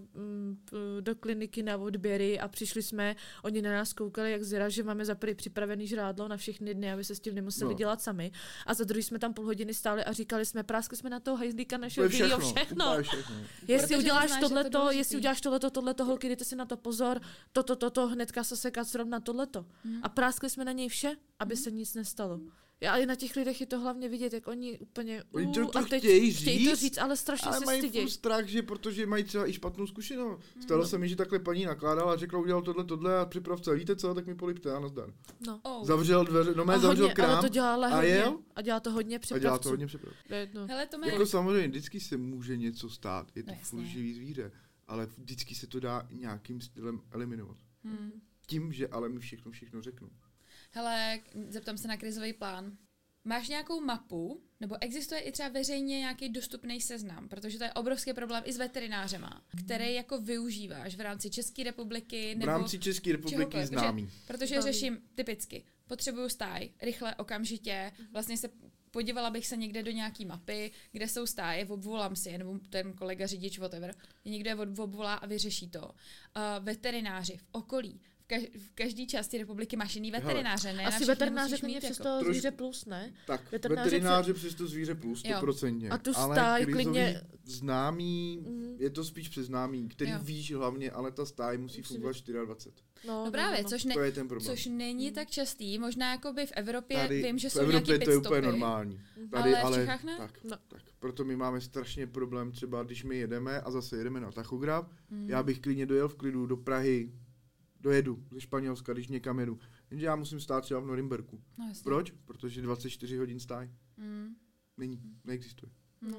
do kliniky na odběry a přišli jsme, oni na nás koukali jak zira, že máme za prvý připravený žrádlo na všechny dny, aby se s tím nemuseli dělat sami. A za druhý jsme tam půl hodiny stáli a říkali jsme, práskli jsme na toho hajzlíka našeho bílýho všechno. Jestli uděláš tohleto, holky, dejte si na to pozor, toto, hnedka se sekat zrovna tohleto. A práskli jsme na něj vše, aby se nic nestalo. A i na těch lidech je to hlavně vidět, jak oni úplně a teď chtějí to říct, ale strašně se mají stydějí. Strach, že protože mají třeba i špatnou zkušenost. Stalo se mi, že takhle paní nakládala a řekla, udělal tohle a připravce, víte co, tak mi polipte a nazdar. Zavřel dveře, zavřel krám ale to dělá a jel. A dělá to hodně přepravců. Hele, to jako samozřejmě, vždycky se může něco stát, je to furt živý zvíře, ale vždycky se to dá nějakým stylem eliminovat. Tím, že ale mi všechno řeknu. Hele, zeptám se na krizový plán. máš nějakou mapu, nebo existuje i třeba veřejně nějaký dostupný seznam, protože to je obrovský problém i s veterinářema, který jako využíváš v rámci České republiky nebo v rámci České republiky známý. Protože řeším typicky, potřebuju stáj, rychle, okamžitě, vlastně se podívala bych se někde do nějaký mapy, kde jsou stáje, obvolám si je, nebo ten kolega řidič, whatever, někdo je obvolá a vyřeší to. Veterináři v okolí, v každé části republiky máš jiný veterináře, ne? Asi veterináře to je přes to zvíře plus, ne? Tak, veterináře přes to zvíře plus, 100%. A tu stáj klidně známý, je to spíš přes známý, který víš hlavně, ale ta stáj musí fungovat 24. No právě, to je ten problém. Což není tak častý, možná jako by v Evropě tady, vím, že v jsou Evropě nějaký to je pitstopy, úplně normální. Tady, ale v Čechách ne? Tak. Proto my máme strašně problém, třeba když my jedeme a zase jedeme na tachograf, já bych klidně dojel v klidu do Prahy, dojedu ze Španělska, když někam jedu. Jenže já musím stát třeba v Norimberku. No, proč? Protože 24 hodin stáj. Neexistuje.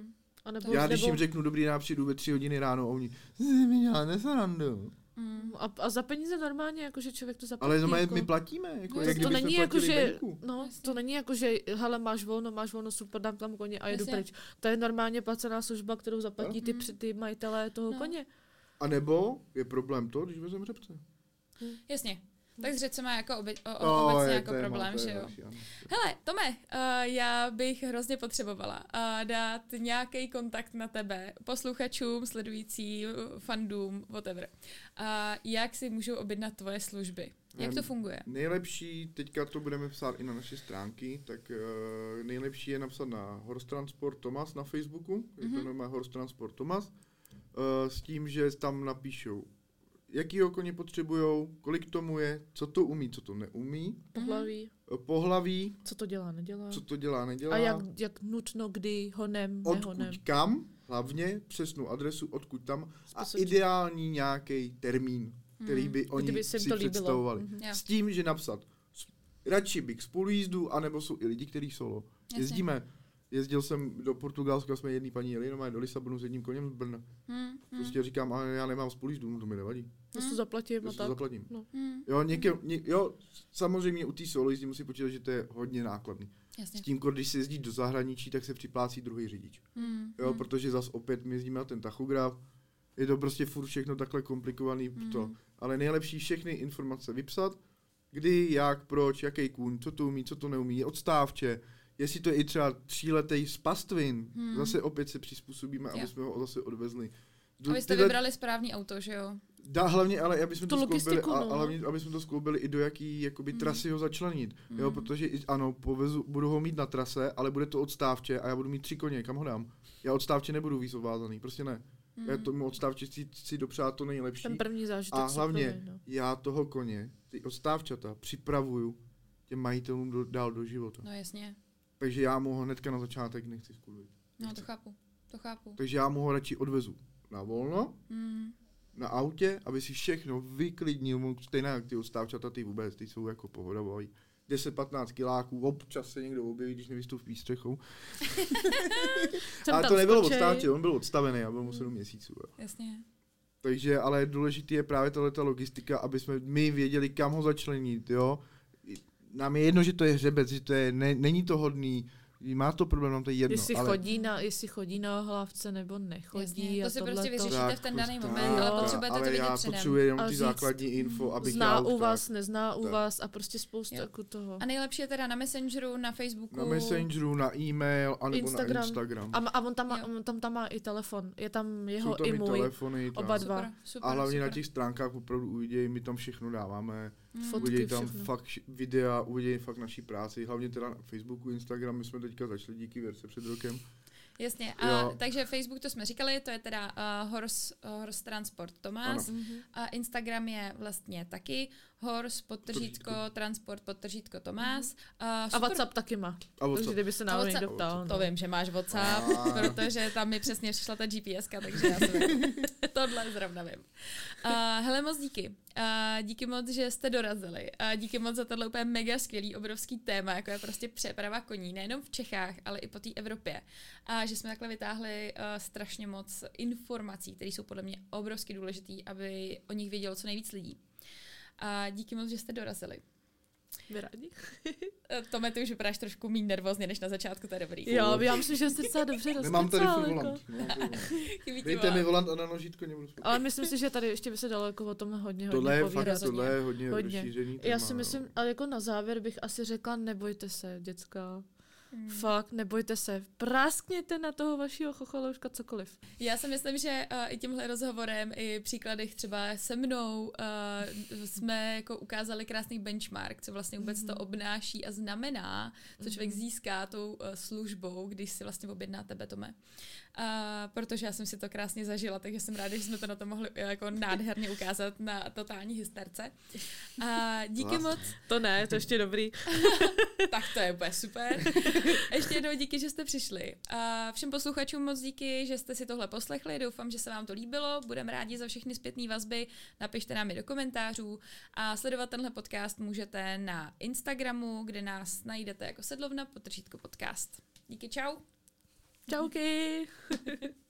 Já když jim řeknu, dobrý den, přijdu ve 3 hodiny ráno a oni, mi dělá nesarandu. A za peníze normálně, jakože člověk to zaplatí. Ale jako... my platíme, jako jak to není jako, že, venku. To není jako, že hele, máš volno, super, dám tam koně a jedu pryč. To je normálně placená služba, kterou zaplatí ty majitelé toho koně. A nebo je problém to, když vezem řepce. Jasně. Tak s řecema jako obecně jako problém, že jo. Hele, Tome, já bych hrozně potřebovala dát nějaký kontakt na tebe, posluchačům, sledujícím, fandům, whatever. Jak si můžou objednat tvoje služby? Jak to funguje? Nejlepší, teďka to budeme psát i na naše stránky, tak nejlepší je napsat na Horse Transport Tomas na Facebooku, je to normálně Horse Transport Tomas, s tím, že tam napíšou, jakýho koně potřebujou, kolik tomu je, co to umí, co to neumí. Pohlaví. Co to dělá, nedělá. A jak nutno, kdy, honem, nehonem. Odkud kam, hlavně přesnou adresu, odkud tam a ideální nějaký termín, který by oni si představovali. S tím, že napsat radši bych spolujízdu, anebo jsou i lidi, kteří solo. Jezdil jsem do Portugalska, jsme jedný paní jeli, no do Lisabonu s jedním koněm z Brna. Prostě říkám, ale já nemám spolujízdu, no to mi nevadí. To zaplatím. No. Jo, samozřejmě u té solo jízdy musí počítat, že to je hodně nákladný. Jasně. S tím, když se jezdí do zahraničí, tak se připlácí druhý řidič. Protože zas opět my jezdíme na ten tachograf, je to prostě furt všechno takhle komplikovaný. Ale nejlepší všechny informace vypsat, kdy, jak, proč, jaký kůň, co to umí, co to neumí, odstávče, jestli to je i třeba 3letý z pastvin, zase opět se přizpůsobíme, aby jsme ho zase odvezli. Aby jste vybrali správný auto, že jo? Hlavně, ale aby jsme aby jsme to skloubili i do jaký jakoby trasy ho začlenit. Jo, protože ano, budu ho mít na trase, ale bude to odstávče a já budu mít 3 koně, kam ho dám? Já odstávče nebudu víc ovázaný, prostě ne. Já tomu odstávče si dopřát to nejlepší. Ten první zážitek. A hlavně já toho koně, ty odstávčata připravuju těm majitelům dál do života. No jasně. Takže já mu ho hnedka na začátek nechci skurvit. No to chápu. Takže já mu ho radši odvezu na volno, na autě, aby si všechno vyklidnil, stejně jak ty odstávčata, ty vůbec, ty jsou jako pohodový. 10-15 kiláků, občas se někdo objeví, když nevystoupí střechou. Ale to nebylo odstávče, on byl odstavený a byl mu 7 měsíců. Jo. Jasně. Takže, ale důležitý je právě ta logistika, aby jsme my věděli, kam ho začlenit, jo. Nám je jedno, že to je hřebec, že to je, není to hodný, má to problém, nám to je jedno. Jestli chodí na hlávce nebo nechodí. Jasně, to si prostě vyřešíte v ten daný moment, ale potřebujete to vidět předem. Ale já potřebuji jenom ty základní info, abych zná u vás, nezná u vás a prostě spoustu jako toho. A nejlepší je teda na Messengeru, na Facebooku. Na Messengeru, na e-mail, anebo na Instagram. A on tam má i telefon, je tam jeho i můj, telefony, oba dva. Super, a hlavně na těch stránkách opravdu uvidějí, my tam všechno dáváme. Uvidějí tam fakt videa, uvidějí fakt naší práci, hlavně teda na Facebooku, Instagram, my jsme teďka začali díky Verce před rokem. Jasně, takže Facebook to jsme říkali, to je teda Horse Transport Tomas, a Instagram je vlastně taky Horse Transport Tomas. A WhatsApp taky má, takže kdyby se náhodou někdo ptal. To vím, že máš WhatsApp, protože tam mi přesně přišla ta GPSka, takže já si vím. Tohle zrovna vím. Hele, moc díky. Díky moc, že jste dorazili. Díky moc za tohle úplně mega skvělý, obrovský téma, jako je prostě přeprava koní, nejenom v Čechách, ale i po té Evropě. A že jsme takhle vytáhli strašně moc informací, které jsou podle mě obrovsky důležitý, aby o nich vědělo co nejvíc lidí. A díky moc, že jste dorazili. My rádi. Tome, ty už vypadáš trošku méně nervózně než na začátku, to je dobrý. Jo, já myslím, že jste docela dobře Nemám tady rozkecal, furt jako. volant. Dejte mi volant a na nožítko nebudu spát. Ale myslím si, že tady ještě by se dalo jako o tom hodně Tohle je povídat. fakt, tohle je hodně rozšířený téma. Já si myslím, ale jako na závěr bych asi řekla, nebojte se, děcka. Fakt, nebojte se. Práskněte na toho vašeho chocholouška cokoliv. Já si myslím, že i tímhle rozhovorem, i příkladech třeba se mnou jsme jako ukázali krásný benchmark, co vlastně vůbec to obnáší a znamená, co člověk získá tou službou, když si vlastně objedná tebe, Tome. Protože já jsem si to krásně zažila, takže jsem ráda, že jsme to na to mohli jako nádherně ukázat na totální hysterce. Díky moc. To ne, to ještě dobrý. Tak to je úplně super. Ještě jednou díky, že jste přišli. A všem posluchačům moc díky, že jste si tohle poslechli. Doufám, že se vám to líbilo. Budeme rádi za všechny zpětné vazby. Napište nám je do komentářů. A sledovat tenhle podcast můžete na Instagramu, kde nás najdete jako Sedlovna _podcast. Díky, čau. Čauky.